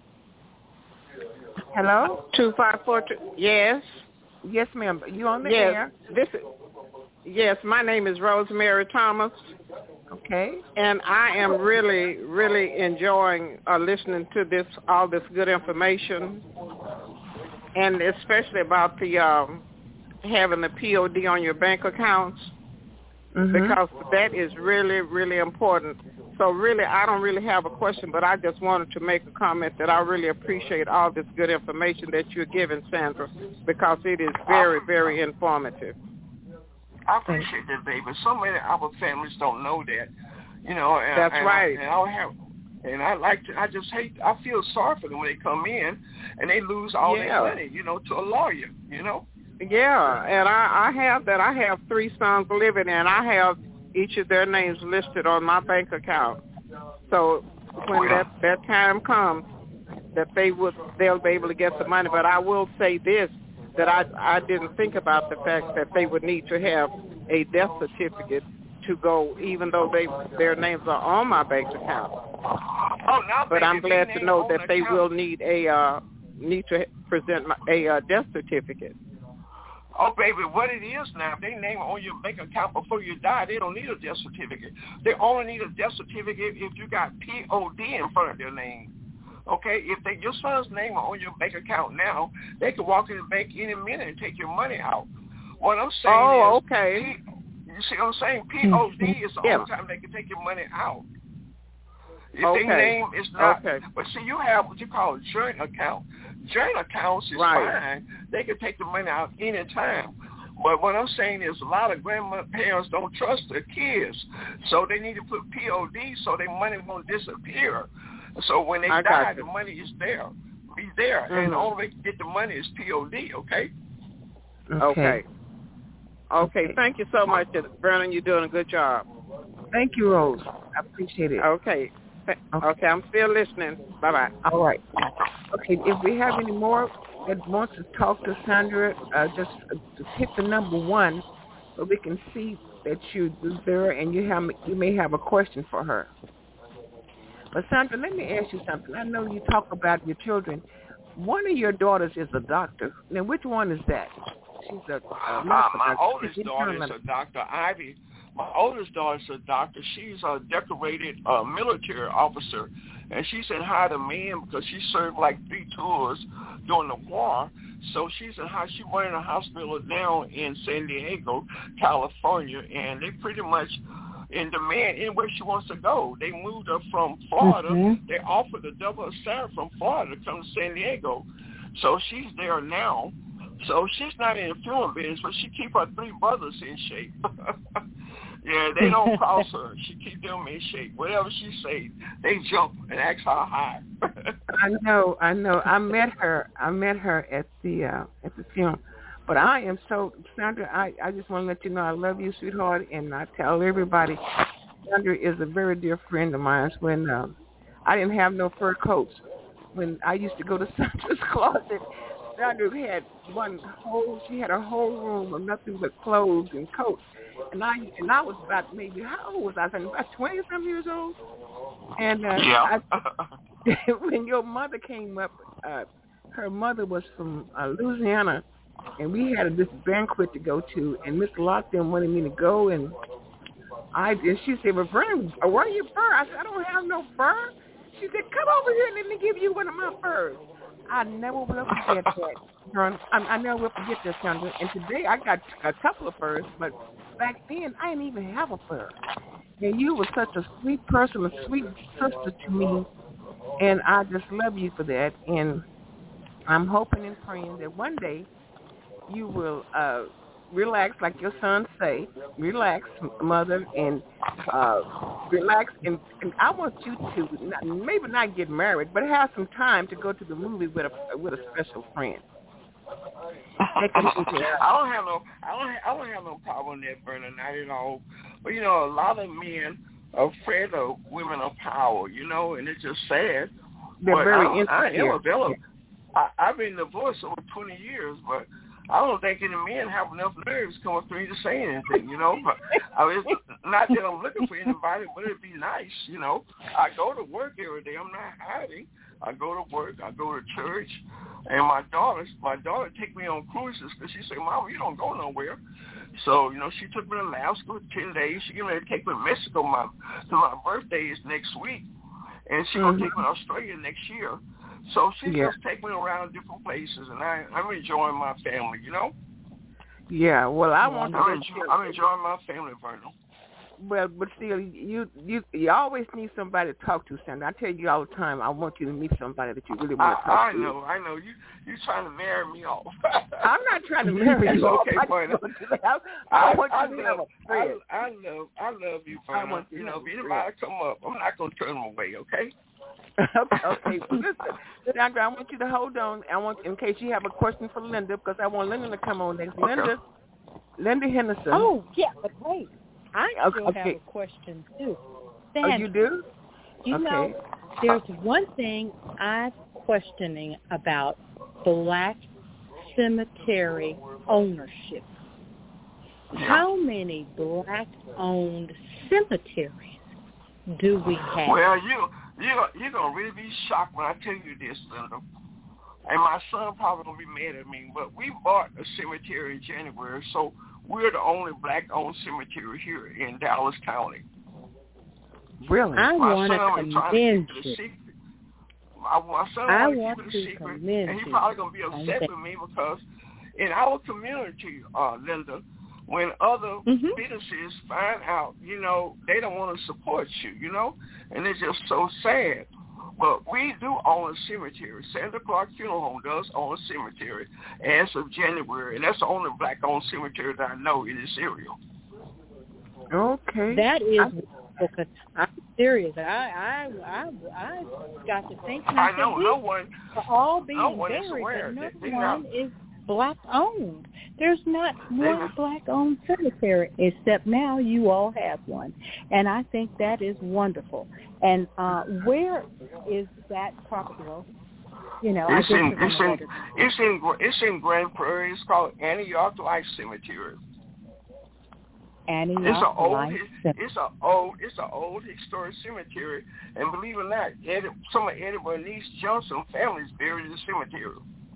Hello? two five four two. Yes. Yes, ma'am. You on the yes. air? This is, yes, my name is Rosemary Thomas. Okay. And I am really, really enjoying uh, listening to this, all this good information, and especially about the um, having the P O D on your bank accounts, mm-hmm. because that is really, really important. So really, I don't really have a question, but I just wanted to make a comment that I really appreciate all this good information that you're giving, Sandra, because it is very, very informative. I appreciate that, baby. So many of our families don't know that, you know. And, That's and right. I, and I have, and I like to. I just hate. I feel sorry for them when they come in and they lose all yeah. their money, you know, to a lawyer, you know. Yeah, and I, I have that. I have three sons living, and I have each of their names listed on my bank account. So when yeah. that that time comes, that they would they'll be able to get the money. But I will say this. That I I didn't think about the fact that they would need to have a death certificate to go, even though they their names are on my bank account. Oh, now, but baby, I'm glad to know that they account. will need a uh, need to present my, a uh, death certificate. Oh, baby, what it is now, if they name it on your bank account before you die, they don't need a death certificate. They only need a death certificate if you got P O D in front of their name. Okay, if they, your son's name are on your bank account now, they can walk in the bank any minute and take your money out. What I'm saying oh, is, okay. P, you see what I'm saying? P O D is the yeah. only time they can take your money out. If okay. their name is not, okay. but see, you have what you call a joint account. Joint accounts is right. fine. They can take the money out any time. But what I'm saying is a lot of grandparents don't trust their kids, so they need to put P O D so their money won't disappear. So when they I die, the money is there, be there, Mm-hmm. and the only way to get the money is P O D. Okay. Okay. Okay. Okay. Thank you so much, Vernon. You're doing a good job. Thank you, Rose. I appreciate it. Okay. Okay. Okay. I'm still listening. Bye bye. All right. Okay. If we have any more that wants to talk to Sandra, uh, just, uh, just hit the number one so we can see that you're there and you have you may have a question for her. But Sandra, let me ask you something. I know you talk about your children. One of your daughters is a doctor. Now, which one is that? She's a, a uh, medical, my a, oldest daughter is a Doctor Ivy. My oldest daughter is a doctor. She's a decorated uh, military officer, and she's in high demand because she served like three tours during the war. So she's in high. She's running a hospital now in San Diego, California, and they pretty much in demand anywhere she wants to go. They moved her from Florida. Mm-hmm. They offered a double salary from Florida to come to San Diego. So she's there now. So she's not in the funeral business, but she keep her three brothers in shape. Yeah, they don't cross her. She keep them in shape. Whatever she say, they jump and ask her high. I know, I know. I met her. I met her at the uh, at the funeral. But I am so, Sandra, I, I just want to let you know I love you, sweetheart, and I tell everybody, Sandra is a very dear friend of mine. When um, I didn't have no fur coats, when I used to go to Sandra's closet, Sandra had one whole, she had a whole room of nothing but clothes and coats. And I and I was about maybe, how old was I? About twenty-some years old. And uh, yeah. I, when your mother came up, uh, her mother was from uh, Louisiana, and we had a, this banquet to go to, and Miss Lockton wanted me to go, and I and she said, well, Vernon, where are your fur? I said, I don't have no fur. She said, come over here and let me give you one of my furs. I never will forget that, Vernon. I, I never will forget that, Sandra. And today I got a couple of furs, but back then I didn't even have a fur. And you were such a sweet person, a sweet sister to me, and I just love you for that. And I'm hoping and praying that one day you will uh, relax, like your son say. Relax, mother, and uh, relax. And, and I want you to not, maybe not get married, but have some time to go to the movie with a with a special friend. I don't have no, I don't, I don't have no problem with that, Verna, not at all. But you know, a lot of men are afraid of women of power, you know, and it's just sad. They're but very I, I am available. Yeah. I, I've been divorced over twenty years, but I don't think any men have enough nerves to come up to me to say anything, you know. But I mean, it's not that I'm looking for anybody, but it'd be nice, you know. I go to work every day. I'm not hiding. I go to work. I go to church. And my daughter, my daughter take me on cruises because she said, Mama, you don't go nowhere. So, you know, she took me to Alaska for ten days. She gonna take me to Mexico. My, so my birthday is next week. And she's going to take me to Australia next year. So she yeah. just take me around different places, and I, I'm enjoying my family, you know? Yeah, well, I want to... I'm, enjoy, I'm enjoying my family, Vernon. Well, but still, you you you always need somebody to talk to, Sandra. I tell you all the time, I want you to meet somebody that you really want I, to talk I to. I know, I know. You you trying to marry me off. I'm not trying to marry you off. Okay, Vernon. I, I, I want I, you to I have love, a friend. I, I love, I love you, Vernon. I want you, you to know, if have anybody come up, I'm not going to turn them away, okay? okay, okay. Well, listen, Sandra, I want you to hold on. I want, in case you have a question for Linda, because I want Linda to come on next. Okay. Linda, Linda Henderson. Oh, yeah, but wait. I still okay. have a question, too. Sandra, oh, you do? You okay. know, there's one thing I'm questioning about black cemetery ownership. How many black-owned cemeteries do we have? Well, you, you, you're going to really be shocked when I tell you this, Linda. And my son probably going to be mad at me, but we bought a cemetery in January, so we're the only black-owned cemetery here in Dallas County. Really? I want to commend you. My, my son I wanted want to keep to it a secret, commend and he's you. probably going to be upset with me because in our community, uh, Linda, when other mm-hmm. businesses find out, you know, they don't want to support you, you know, and it's just so sad. But we do own a cemetery. Sandra Clark Funeral Home does own a cemetery as of January, and that's the only black-owned cemetery that I know in this area. Okay. That is, because I'm serious. I, I, I, I got to thinking. I, I know said, no one, all being no one buried, is aware. but no they, they one not, is black-owned. There's not one not. black-owned cemetery, except now you all have one. And I think that is wonderful. And uh, where is that property? Well, you know, it's I guess in, it's, it's, in, it's, in, it's in Grand Prairie. It's called Antioch Life Cemetery. Antioch it's an old, Life Cemetery. It's an old, it's an old historic cemetery. And believe it or not, Eddie, some of Eddie Bernice Johnson families buried in the cemetery.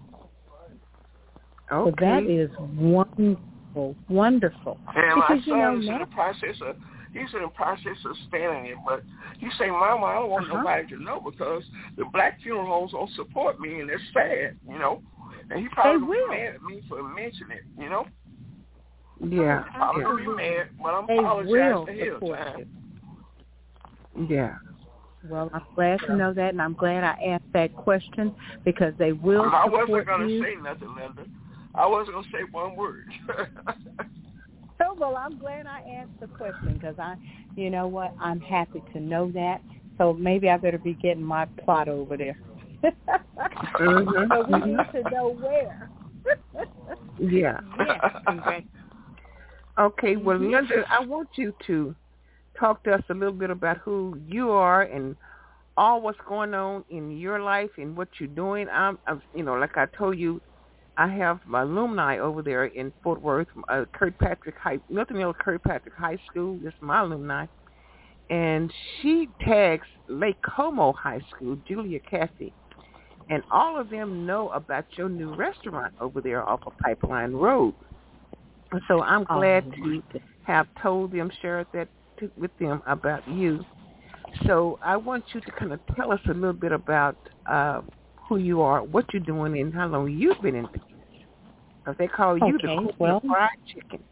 Okay. So that is wonderful, wonderful. And because, my you know, son's in the process of, he's in the process of standing it, but he say, Mama, I don't want uh-huh. nobody to know because the black funeral homes don't support me, and it's sad, you know. And he probably will be mad at me for mentioning it, you know. Yeah. Probably yeah. will be mad, but I'm they apologizing to support him. you. Yeah. Well, I'm glad to know that, and I'm glad I asked that question because they will I support you. wasn't going to say nothing, Linda. I wasn't going to say one word. So, well, I'm glad I asked the question because I, you know what, I'm happy to know that. So maybe I better be getting my plot over there. mm-hmm. So we need to know where. Yeah. Yes. Okay, well, Linda, I want you to talk to us a little bit about who you are and all what's going on in your life and what you're doing. I'm, I'm you know, like I told you, I have my alumni over there in Fort Worth, uh, Kirkpatrick High, Milton Hill Kirkpatrick High School. This is my alumni. And she tags Lake Como High School, Julia Cassie. And all of them know about your new restaurant over there off of Pipeline Road. So I'm glad oh, to have told them, shared that to, with them about you. So I want you to kind of tell us a little bit about uh, who you are, what you're doing, and how long you've been in business. Because they call you okay, the Queen well, of Fried Chicken.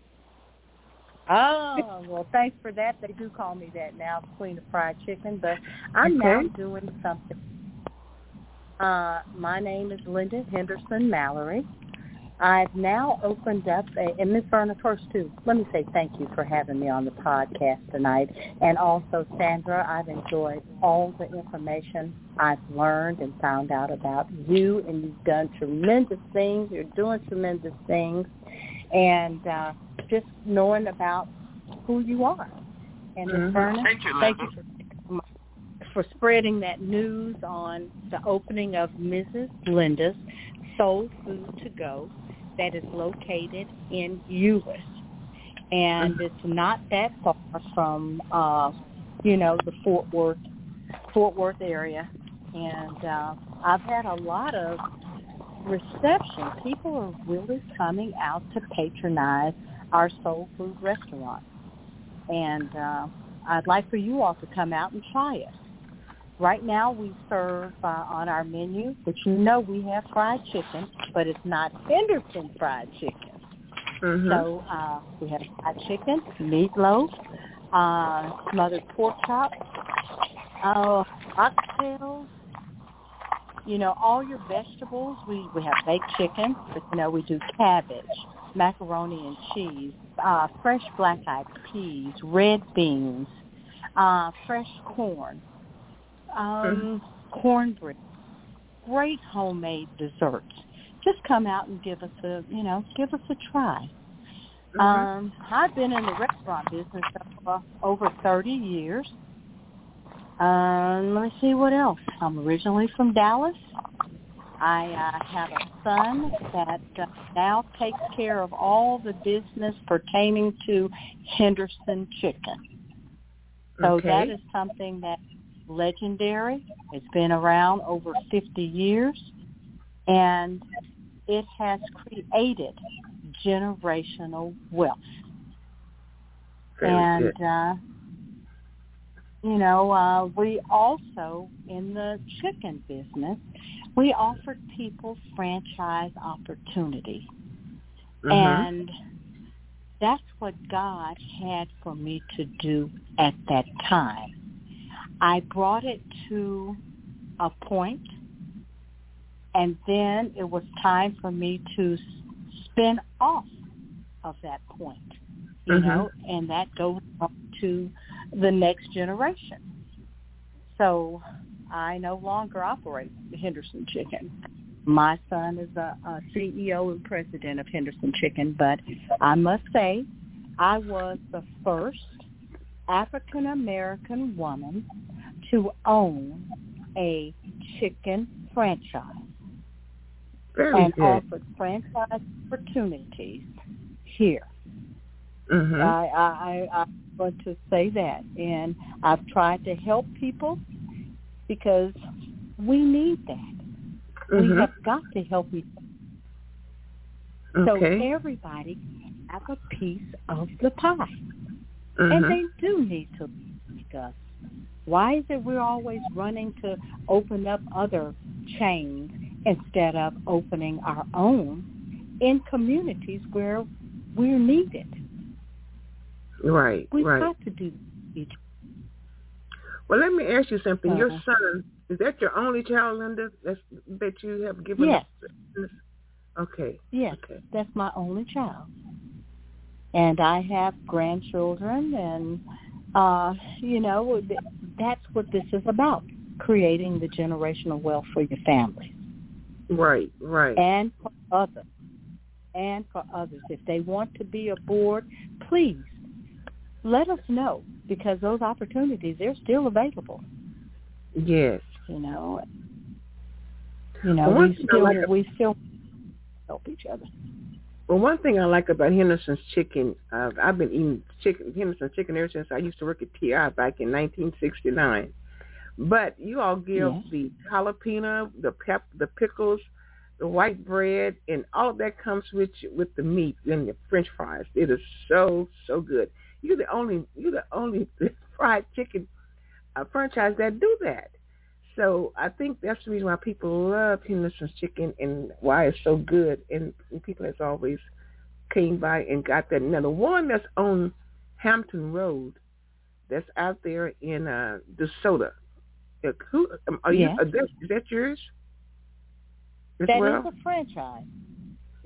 Oh, well, thanks for that. They do call me that now, Queen of Fried Chicken. But I'm okay. now doing something. Uh, my name is Linda Henderson Mallory, I've now opened up, a, and Miz Verna, first too, let me say thank you for having me on the podcast tonight. And also, Sandra, I've enjoyed all the information I've learned and found out about you, and you've done tremendous things. You're doing tremendous things. And uh, just knowing about who you are. And Miz Mm-hmm. Verna, thank you, thank Linda. you for, for spreading that news on the opening of Missus Linda's Soul Food to Go that is located in Euless. And mm-hmm. it's not that far from, uh, you know, the Fort Worth, Fort Worth area. And uh, I've had a lot of reception. People are really coming out to patronize our soul food restaurant. And uh, I'd like for you all to come out and try it. Right now we serve uh, on our menu, which you know we have fried chicken, but it's not Henderson fried chicken. Mm-hmm. So uh, we have fried chicken, meatloaf, uh, smothered pork chops, uh, oxtails, you know, all your vegetables. We, we have baked chicken, but, you know, we do cabbage, macaroni and cheese, uh, fresh black-eyed peas, red beans, uh, fresh corn, um, mm-hmm. cornbread, great homemade desserts. Just come out and give us a, you know, give us a try. Mm-hmm. Um, I've been in the restaurant business for over thirty years. Um, let me see what else. I'm originally from Dallas. I uh, have a son that uh, now takes care of all the business pertaining to Henderson Chicken. So okay. that is something that's legendary. It's been around over fifty years, and it has created generational wealth. Very and, good. uh, you know, uh, we also, in the chicken business, we offered people franchise opportunity. Mm-hmm. And that's what God had for me to do at that time. I brought it to a point, and then it was time for me to spin off of that point, you mm-hmm. know, and that goes up to the next generation. So I no longer operate Henderson Chicken. My son is a, a C E O and president of Henderson Chicken, but I must say I was the first African-American woman to own a chicken franchise. Very and good. offered franchise opportunities here. Mm-hmm. I, I, I want to say that, and I've tried to help people because we need that. Mm-hmm. We have got to help each other. Okay. So everybody have a piece of the pie. Mm-hmm. And they do need to like us. Why is it we're always running to open up other chains instead of opening our own in communities where we're needed? Right, We've right. got to do each. Well, let me ask you something. Uh, Your son, is that your only child, Linda, that's, that you have given? Yes. Us? Okay. Yes, okay. That's my only child. And I have grandchildren, and, uh, you know, that's what this is about, creating the generational wealth for your family. Right, right. And for others. And for others. If they want to be aboard, please let us know, because those opportunities, they're still available. Yes. You know, you know, well, we still, like a, we still help each other. Well, one thing I like about Henderson's Chicken, uh, I've been eating chicken, Henderson's Chicken ever since I used to work at T I back in nineteen sixty-nine. But you all give Yes. the jalapeno, the pep, the pickles, the white bread, and all of that comes with with the meat and the French fries. It is so so good. You're the only you're the only fried chicken uh, franchise that do that. So I think that's the reason why people love Henderson's Chicken and why it's so good. And, and people has always came by and got that. Now, the one that's on Hampton Road, that's out there in uh, DeSoto, uh, who, are yes. you, are that, is that yours as That well? is a franchise.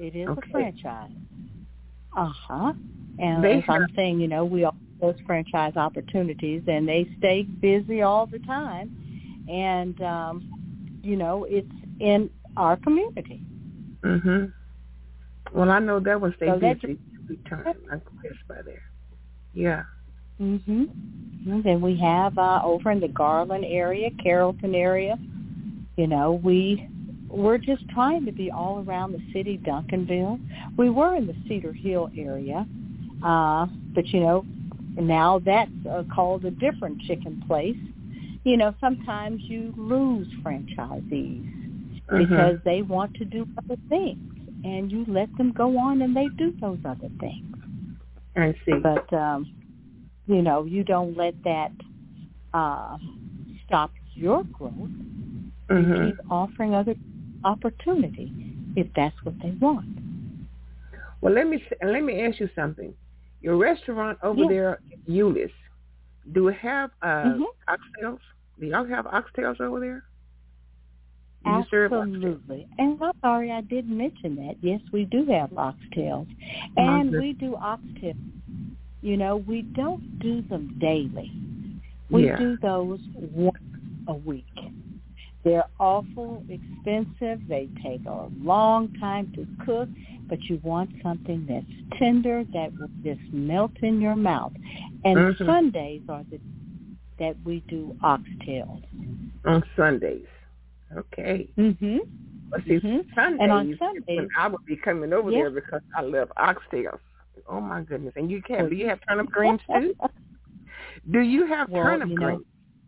It is okay. a franchise. Uh-huh. And They as I'm saying, you know, we offer those franchise opportunities, and they stay busy all the time. And, um, you know, it's in our community. Mm-hmm. Well, I know that one stay so busy every time. I'm impressed by there. Yeah. Mm-hmm. And then we have uh, over in the Garland area, Carrollton area, you know, we, we're just trying to be all around the city, Duncanville. We were in the Cedar Hill area, uh, but, you know, now that's uh, called a different chicken place. You know, sometimes you lose franchisees Mm-hmm. because they want to do other things, and you let them go on and they do those other things. I see. But, um, you know, you don't let that uh, stop your growth. Mm-hmm. You keep offering other opportunity if that's what they want. Well, let me let me ask you something. Your restaurant over yes. there, Eunice, do it have uh, mm-hmm. oxtails? Do y'all have oxtails over there? Do you Absolutely. And I'm sorry I didn't mention that. Yes, we do have oxtails. And oh, we do oxtails. You know, we don't do them daily. We yeah. do those once a week. They're awful expensive. They take a long time to cook, but you want something that's tender that will just melt in your mouth. And mm-hmm. Sundays are the that we do oxtails. On Sundays. Okay. Mm-hmm. Well, see, mm-hmm. Sundays, and on Sundays, I would be coming over yeah. there because I love oxtails. Oh, my goodness. And you can do you have turnip greens, too? Do you have well, turnip you know, greens?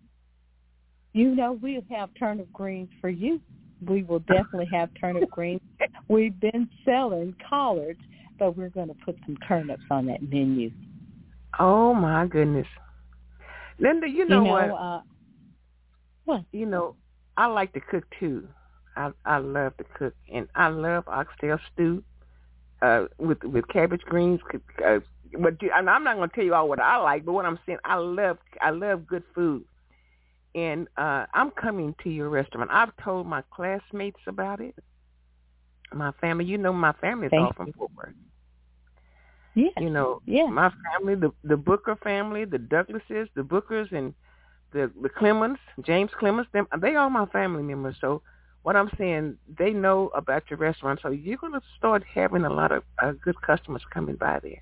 You know, we have turnip greens for you. We will definitely have turnip greens. We've been selling collards, but we're going to put some turnips on that menu. Oh, my goodness. Linda, you know, you know what? Uh, what? You know, I like to cook, too. I I love to cook, and I love oxtail stew uh, with with cabbage greens. Uh, but you, and I'm not going to tell you all what I like, but what I'm saying, I love I love good food. And uh, I'm coming to your restaurant. I've told my classmates about it. My family, you know, my family is Thank all from Fort Worth. Yes. You know, yes. my family, the the Booker family, the Douglases, the Bookers, and the the Clemens, James Clemens, them, they are my family members. So what I'm saying, they know about your restaurant. So you're going to start having a lot of uh, good customers coming by there.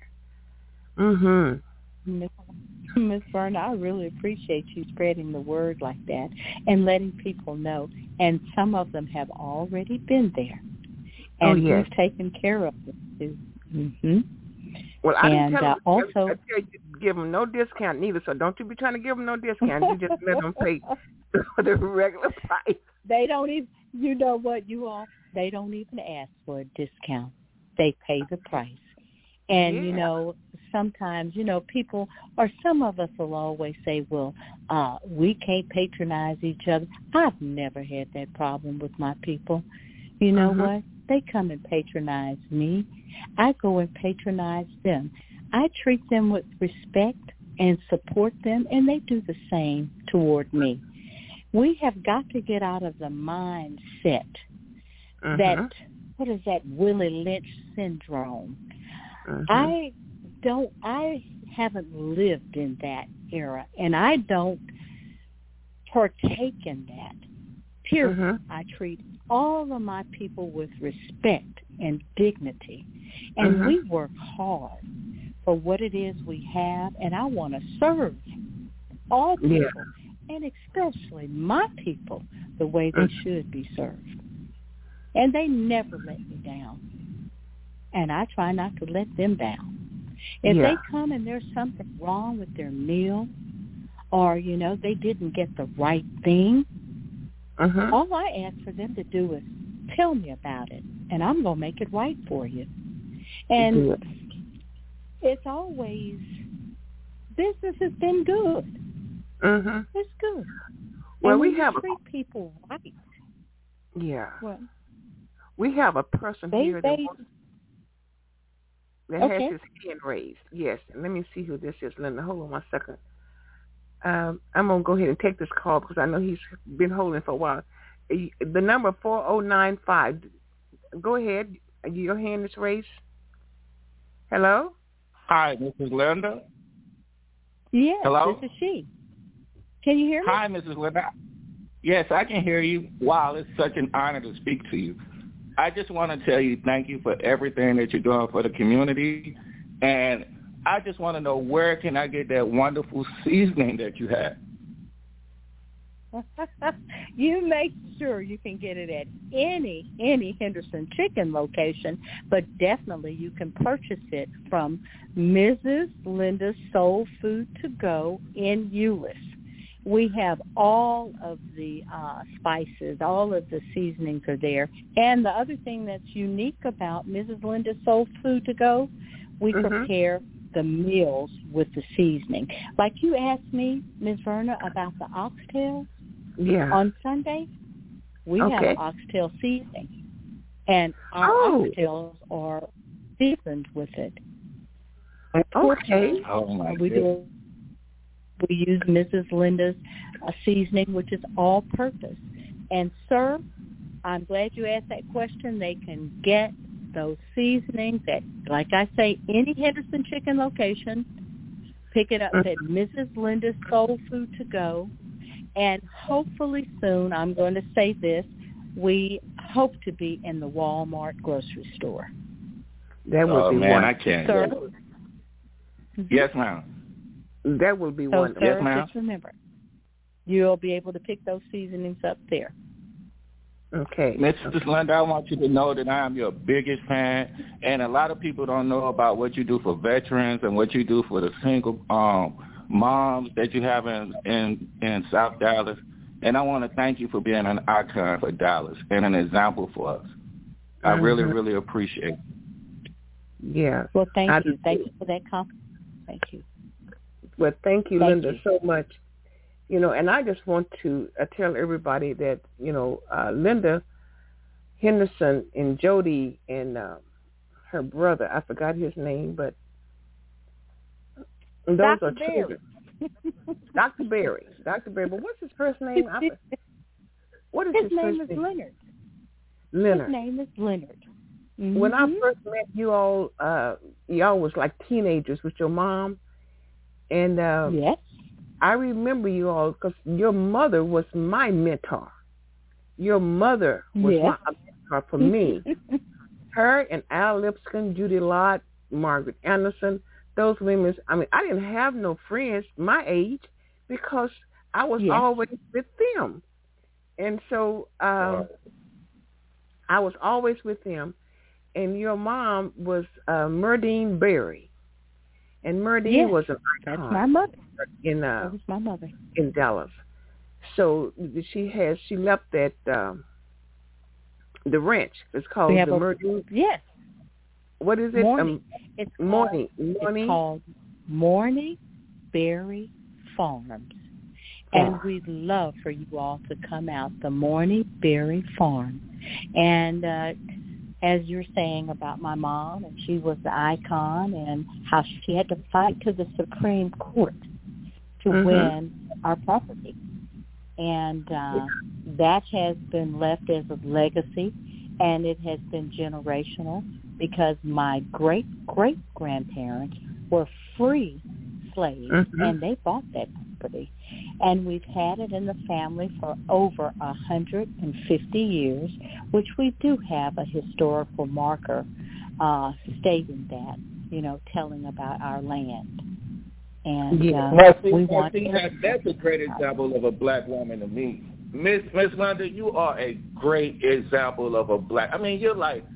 Mm-hmm. Miss Verna, I really appreciate you spreading the word like that and letting people know. And some of them have already been there. And oh, yes. we've taken care of them, too. Mm-hmm. Well, I and, didn't tell uh, them, also, I tell you, give them no discount neither, so don't you be trying to give them no discount. You just let them pay the regular price. They don't even, you know what, you all, they don't even ask for a discount. They pay the price. And, yeah. you know, sometimes, you know, people, or some of us will always say, well, uh, we can't patronize each other. I've never had that problem with my people. You know mm-hmm. what? They come and patronize me. I go and patronize them. I treat them with respect and support them, and they do the same toward me. We have got to get out of the mindset mm-hmm. that, what is that, Willie Lynch syndrome. Mm-hmm. I don't, I haven't lived in that era, and I don't partake in that. Period. Mm-hmm. I treat all of my people with respect and dignity, and mm-hmm. we work hard for what it is we have, and I want to serve all people, yeah. and especially my people, the way they mm-hmm. should be served. And they never let me down, and I try not to let them down. If yeah. they come and there's something wrong with their meal, or, you know, they didn't get the right thing, mm-hmm. all I ask for them to do is tell me about it, and I'm going to make it right for you. And Good. It's always, business has been good. Mm-hmm. It's good. Well, and we when have you treat a, people right. Yeah. Well, we have a person they, here they, that, wants, that okay. has his hand raised. Yes. And let me see who this is, Linda. Hold on one second. Um, I'm going to go ahead and take this call because I know he's been holding for a while. The number four oh nine five. Go ahead. Your hand is raised. Hello? Hi, Missus Linda. Yes, Hello? this is she. Can you hear me? Hi, Missus Linda. Yes, I can hear you. Wow, it's such an honor to speak to you. I just want to tell you thank you for everything that you're doing for the community. And I just want to know, where can I get that wonderful seasoning that you have? You make sure you can get it at any any Henderson Chicken location, but definitely you can purchase it from Missus Linda's Soul Food to Go in Euless. We have all of the uh, spices, all of the seasonings are there. And the other thing that's unique about Missus Linda's Soul Food to Go, we mm-hmm. prepare the meals with the seasoning. Like you asked me, Miz Verna, about the oxtails. Yeah. On Sunday, we okay. have an oxtail seasoning, and our oh. oxtails are seasoned with it. Okay. Oh my we do. We use Missus Linda's uh, seasoning, which is all-purpose. And, sir, I'm glad you asked that question. They can get those seasonings at, like I say, any Henderson Chicken location. Pick it up mm-hmm. at Missus Linda's Soul Food to Go. And hopefully soon, I'm going to say this, we hope to be in the Walmart grocery store. That would oh, be man, wonderful. I can't. Sir? Mm-hmm. Yes, ma'am. That would be so, wonderful. Sir, yes, ma'am. Just remember, you'll be able to pick those seasonings up there. Okay. Missus Linda, I want you to know that I am your biggest fan, and a lot of people don't know about what you do for veterans and what you do for the single um moms that you have in, in, in South Dallas. And I want to thank you for being an icon for Dallas and an example for us. I mm-hmm. really, really appreciate it. Yeah. Well, thank I, you. Thank you for that compliment. Thank you. Well, thank you, thank Linda, you. so much. You know, and I just want to uh, tell everybody that, you know, uh, Linda Henderson and Jody and uh, her brother, I forgot his name, but those Doctor are Berry. children. Doctor Berry. Doctor Berry. But what's his first name? I, what is his, his name first is name? Leonard. Leonard. His name is Leonard. Mm-hmm. When I first met you all, uh, y'all was like teenagers with your mom. And uh, yes. I remember you all because your mother was my mentor. Your mother was yes. my mentor for me. Her and Al Lipscomb, Judy Lott, Margaret Anderson, those women, I mean, I didn't have no friends my age because I was yes. always with them. And so um, wow. I was always with them. And your mom was uh, Murdine Berry. And Murdine yes. was an icon. That's my mother. In, uh, that was my mother. In Dallas. So she has, she left that, um, the ranch. It's called the Murdine. Yes. What is it? Morning. Um, it's Morning. Called, Morning. It's called Morning Berry Farms. And we'd love for you all to come out, the Morning Berry Farm. And uh, as you're saying about my mom, and she was the icon, and how she had to fight to the Supreme Court to mm-hmm. win our property. And uh, that has been left as a legacy, and it has been generational because my great-great-grandparents were free slaves, mm-hmm. and they bought that property. And we've had it in the family for over one hundred fifty years, which we do have a historical marker uh, stating that, you know, telling about our land. And yeah. uh, well, see, we well, want see, that, that's a great example of a black woman to me. Miss Miss Linda, you are a great example of a black. I mean, you're like,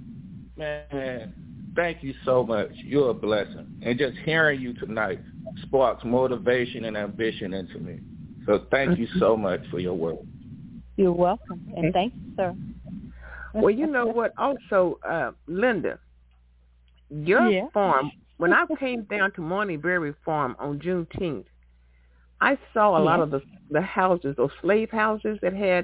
man, thank you so much. You're a blessing. And just hearing you tonight sparks motivation and ambition into me. So thank you so much for your work. You're welcome. And thank you, sir. Well, you know what? Also, uh, Linda, your yeah. farm, when I came down to Morning Berry Farm on Juneteenth, I saw a yeah. lot of the the houses, those slave houses that had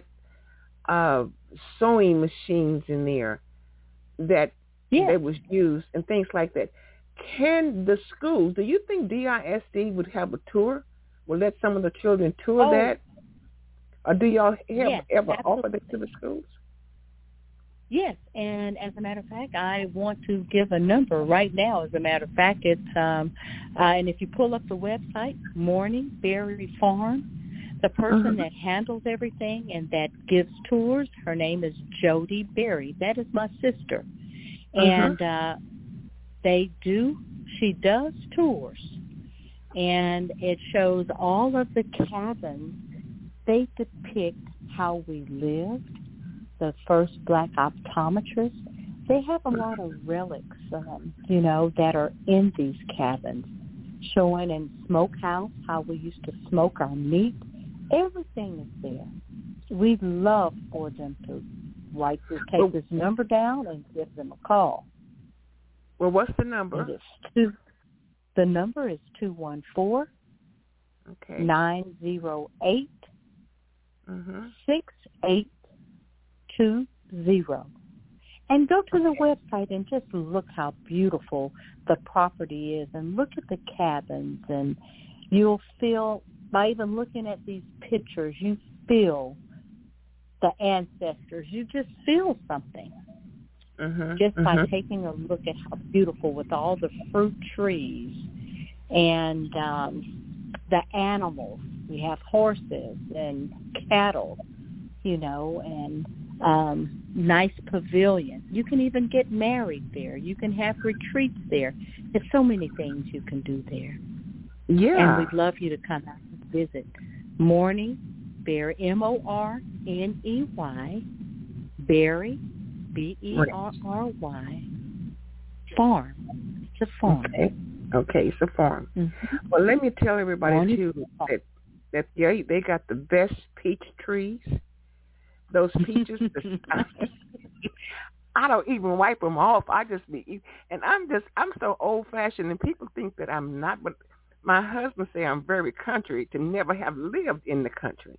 uh, sewing machines in there that yeah. that was used and things like that. Can the schools, do you think D I S D would have a tour? Will let some of the children tour oh. that? Or do y'all have, yes, ever absolutely. offer that to the schools? Yes, and as a matter of fact, I want to give a number right now. As a matter of fact, it's um, uh, and if you pull up the website, Morning Berry Farm, the person Uh-huh. that handles everything and that gives tours, her name is Jody Berry. That is my sister, Uh-huh. and uh, they do. She does tours, and it shows all of the cabins. They depict how we lived. The first black optometrist. They have a lot of relics, um, you know, that are in these cabins, showing in Smokehouse how we used to smoke our meat. Everything is there. We'd love for them to write this, take Well, this number down and give them a call. Well, what's the number? It is two, the number is two one four, Okay. nine zero eight, Mhm. six eight two zero. And go to the Okay. website and just look how beautiful the property is, and look at the cabins, and you'll feel, by even looking at these pictures, you feel the ancestors. You just feel something Mhm. just by Mhm. taking a look at how beautiful, with all the fruit trees and um, the animals. We have horses and cattle, you know, and um, nice pavilion. You can even get married there. You can have retreats there. There's so many things you can do there. Yeah. And we'd love you to come out and visit Morning Berry, M O R N E Y, Berry, B E R R Y, Farm. It's a farm. Okay. Okay, it's a farm. Mm-hmm. Well, let me tell everybody Morning too that that yeah, they got the best peach trees. Those peaches, I don't even wipe them off. I just be, and I'm just, I'm so old fashioned, and people think that I'm not. But my husband say I'm very country to never have lived in the country.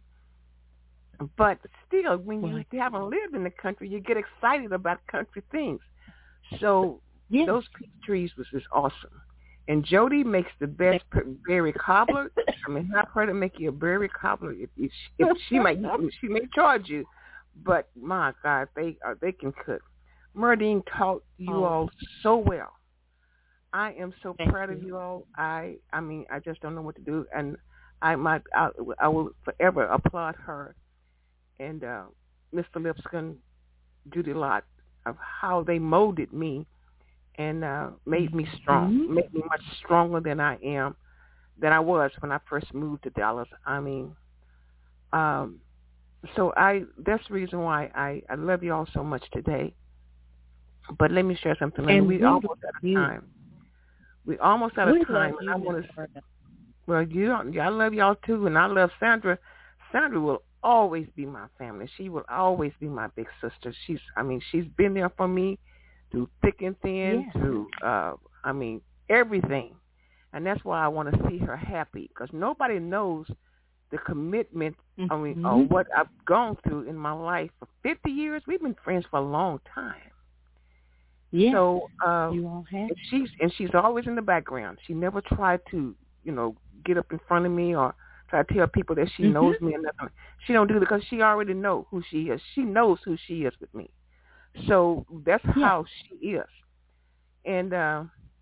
But still, when you haven't lived in the country, you get excited about country things. So yes. Those peach trees was just awesome. And Jody makes the best berry cobbler. I mean, have her to make you a berry cobbler. If, if, she, if she might, she may charge you, but my God, they uh, they can cook. Murdine taught you oh. all so well. I am so Thank proud you. of you all. I I mean, I just don't know what to do, and I might I, I will forever applaud her and uh, Mister Lipscomb, Judy Lott, of how they molded me and uh, made me strong, mm-hmm. made me much stronger than I am, than I was when I first moved to Dallas. I mean, um, so I that's the reason why I, I love you all so much today. But let me share something. And we, we almost out of you. time. We almost out of we time, and I want to. Well, you don't. I love y'all too, and I love Sandra. Sandra will always be my family. She will always be my big sister. She's. I mean, she's been there for me through thick and thin, yes. through. Uh, I mean, everything, and that's why I want to see her happy, because nobody knows the commitment. Mm-hmm. I mean, or what I've gone through in my life for fifty years. We've been friends for a long time. Yeah. So uh, you all have. And she's and she's always in the background. She never tried to, you know, get up in front of me or try to tell people that she mm-hmm. knows me or nothing. She don't do it because she already know who she is. She knows who she is with me. So that's yeah. how she is. And uh,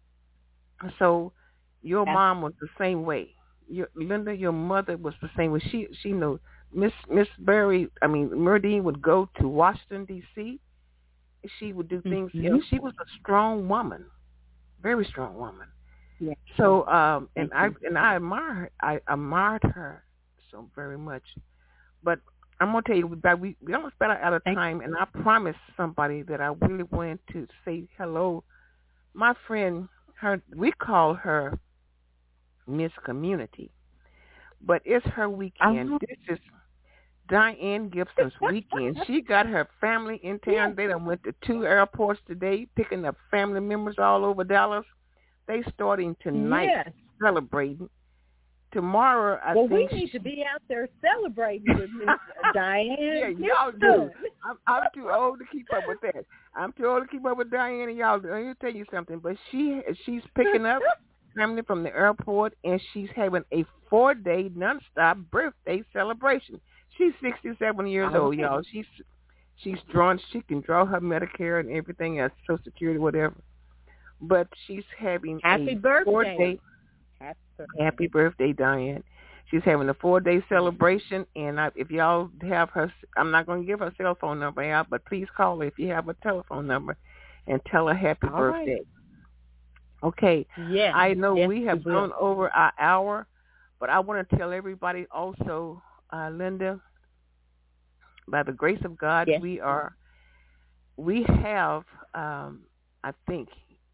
so your yeah. mom was the same way. Your, Linda, your mother was the same way. She she knows. Miss Miss Berry, I mean, Murdine would go to Washington, D C She would do things. Mm-hmm. You know, she was a strong woman, very strong woman. Yeah. So, um, and Thank I you. and I admire her. I admired her so very much. But I'm gonna tell you, we we, we almost got out of time, and I promised somebody that I really wanted to say hello. My friend, her we call her Miss Community, but it's her weekend. Uh-huh. This is Diane Gibson's weekend. She got her family in town. They done went to two airports today, picking up family members all over Dallas. They starting tonight yes. celebrating. Tomorrow, I well, think... Well, we need to be out there celebrating with Miss Diane. Yeah, y'all do. I'm, I'm too old to keep up with that. I'm too old to keep up with Diane and y'all do. Let me tell you something. But she she's picking up family from the airport, and she's having a four-day nonstop birthday celebration. She's sixty-seven years old, y'all. She's She's drawn. She can draw her Medicare and everything else, Social Security, whatever. But she's having Happy a birthday. four-day. Happy birthday. Happy birthday, Diane. She's having a four-day celebration, and I, if y'all have her, I'm not going to give her cell phone number out, but please call her if you have a telephone number and tell her happy All birthday. Right. Okay. Yes. I know yes, we have we gone over our hour, but I want to tell everybody also, uh, Linda, by the grace of God, yes. we are, we have, um, I think,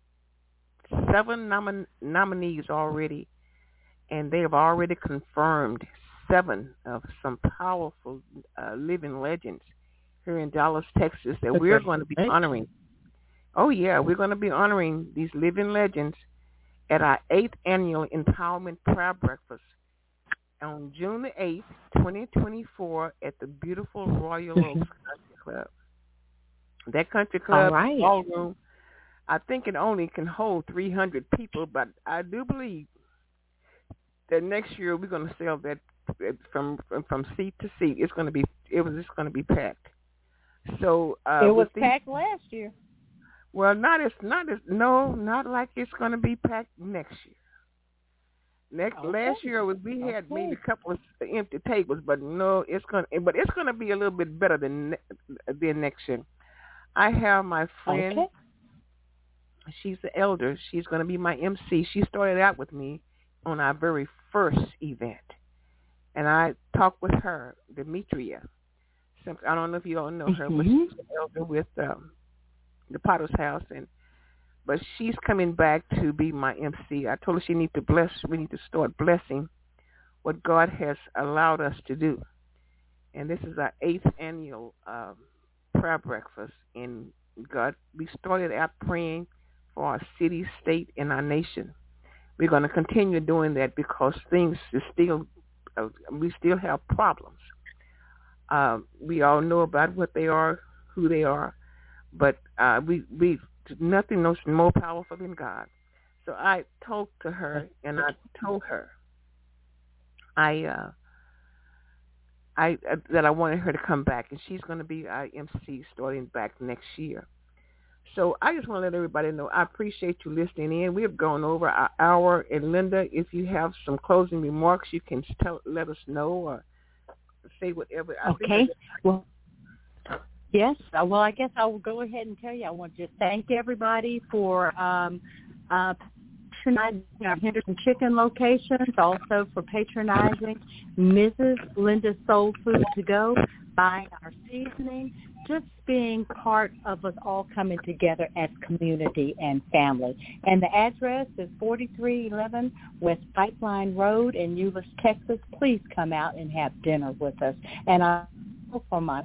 seven nomin- nominees already, and they have already confirmed seven of some powerful uh, living legends here in Dallas, Texas, that That's we're right. going to be honoring. Oh, yeah, we're going to be honoring these living legends at our eighth annual Empowerment Prayer Breakfast on June the eighth, twenty twenty-four, at the beautiful Royal Oaks Country Club. That country club right. ballroom, I think it only can hold three hundred people, but I do believe that next year we're going to sell that from from, from seat to seat. It's going to be it was just going to be packed. So uh, it was these, packed last year. Well, not as not as no, not like it's going to be packed next year. Next okay. last year was we had okay. maybe a couple of empty tables, but no, it's going to but it's going to be a little bit better than than next year. I have my friend. Okay. She's the elder. She's going to be my M C. She started out with me on our very first event, and I talked with her, Demetria. I don't know if you all know her, mm-hmm. but she's the elder with um, the Potter's House, and but she's coming back to be my M C. I told her she needs to bless. We need to start blessing what God has allowed us to do, and this is our eighth annual um, prayer breakfast. And God, we started out praying for our city, state, and our nation. We're going to continue doing that because things is still, uh, we still have problems. Uh, we all know about what they are, who they are, but uh, we we nothing knows more powerful than God. So I talked to her and I told her I uh, I uh, that I wanted her to come back, and she's going to be our M C starting back next year. So I just want to let everybody know I appreciate you listening in. We have gone over our hour, and Linda, if you have some closing remarks, you can tell, let us know or say whatever. I okay. Well, yes. Well, I guess I will go ahead and tell you. I want to just thank everybody for um, uh, patronizing our Henderson Chicken locations, also for patronizing Missus Linda's Soul Food to Go, buying our seasoning, just being part of us all coming together as community and family. And the address is forty-three eleven West Pipeline Road in Euless, Texas. Please come out and have dinner with us. And I for my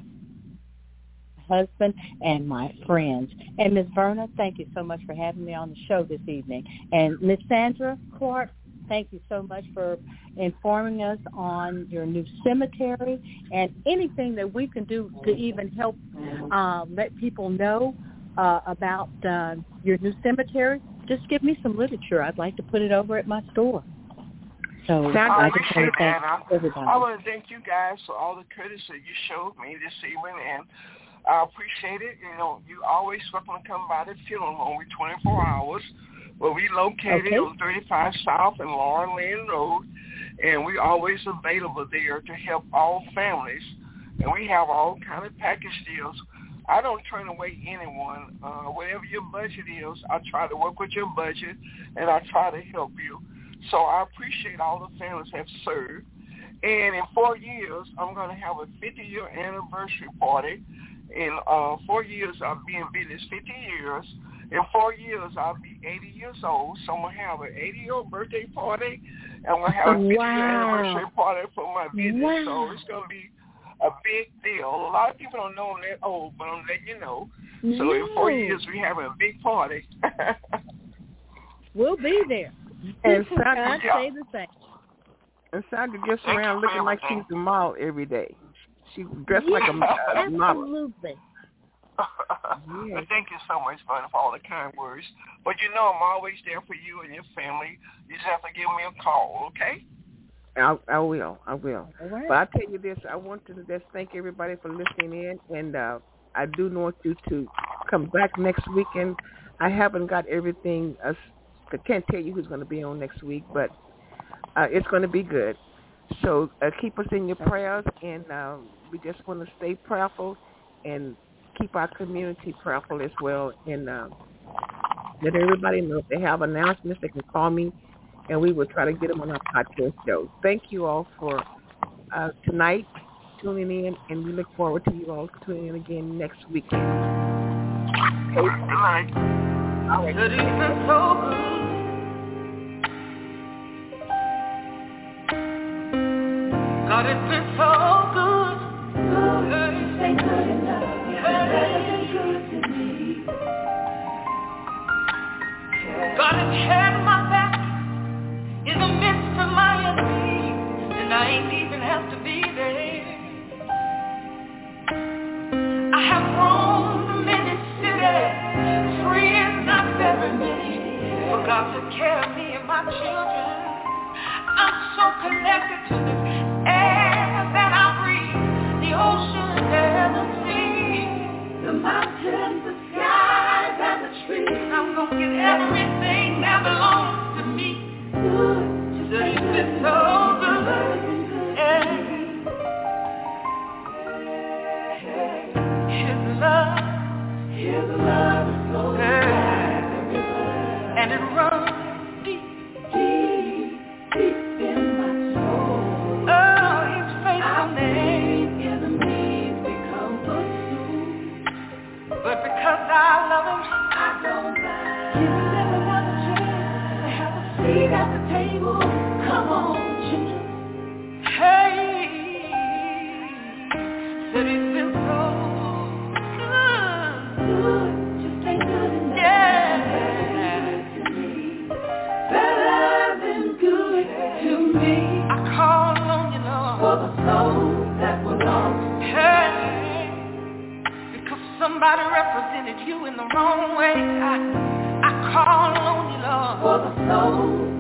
husband and my friends. And Miz Verna, thank you so much for having me on the show this evening. And Miz Sandra Clark, thank you so much for informing us on your new cemetery and anything that we can do to even help uh, let people know uh, about uh, your new cemetery. Just give me some literature. I'd like to put it over at my store. So I, I just want to thank everybody. I want to thank you guys for all the courtesy you showed me this evening, and I appreciate it. You know, you always welcome to come by the funeral home. We're twenty-four hours. Well, we located okay. on thirty-five South and Lauren Lane Road, and we're always available there to help all families. And we have all kind of package deals. I don't turn away anyone. Uh, whatever your budget is, I try to work with your budget, and I try to help you. So I appreciate all the families have served. And in four years, I'm going to have a fifty-year anniversary party. In uh, four years, I'll be in business fifty years. In four years, I'll be eighty years old, so I'm going to have an eighty-year birthday party, and I'm going to have a fifty-year wow. anniversary party for my business. Wow. So it's going to be a big deal. A lot of people don't know I'm that old, but I'm letting you know. So no. in four years, we're having a big party. We'll be there. And Sandra, I'd say the same. And Sandra gets around looking like she's the model every day. She dressed yeah, like a, a model. Absolutely. Yeah. Thank you so much, Verna, for all the kind words. But you know I'm always there for you and your family. You just have to give me a call, okay? I, I will. I will. All right. But I'll tell you this. I want to just thank everybody for listening in. And uh, I do want you to come back next weekend. I haven't got everything. Uh, I can't tell you who's going to be on next week, but uh, it's going to be good. So uh, keep us in your prayers, and uh, we just want to stay prayerful and keep our community prayerful as well. And uh, let everybody know if they have announcements, they can call me, and we will try to get them on our podcast show. Thank you all for uh, tonight tuning in, and we look forward to you all tuning in again next weekend. Okay. All right. All right. Good evening, so good. God, it's been so good. Good. Good. Ain't good enough. Better than good to me. God has had my back in the midst of my enemies, and I ain't even have to be there. I have roamed many cities, friends not very many, for God took care of me and my children. I'm so connected to this air that I breathe, the ocean and the sea, the mountains, the skies, and the trees. I'm gonna get everything that belongs to me. Good, just ain't been so good. Yeah. His love, His love is so yeah. And it runs deep, deep, deep in my soul. Oh, His faithfulness, enemies become footstool. But because I love Him, I don't mind. Giving them another chance to have a seat at the table. Come on, children. Hey, said He's been so good. Good, just ain't good enough. Yeah. Better than good to me. I call on you, Lord, for the souls that were lost. Hey, because somebody represented you in the wrong way. I, I call on you, Lord, for the souls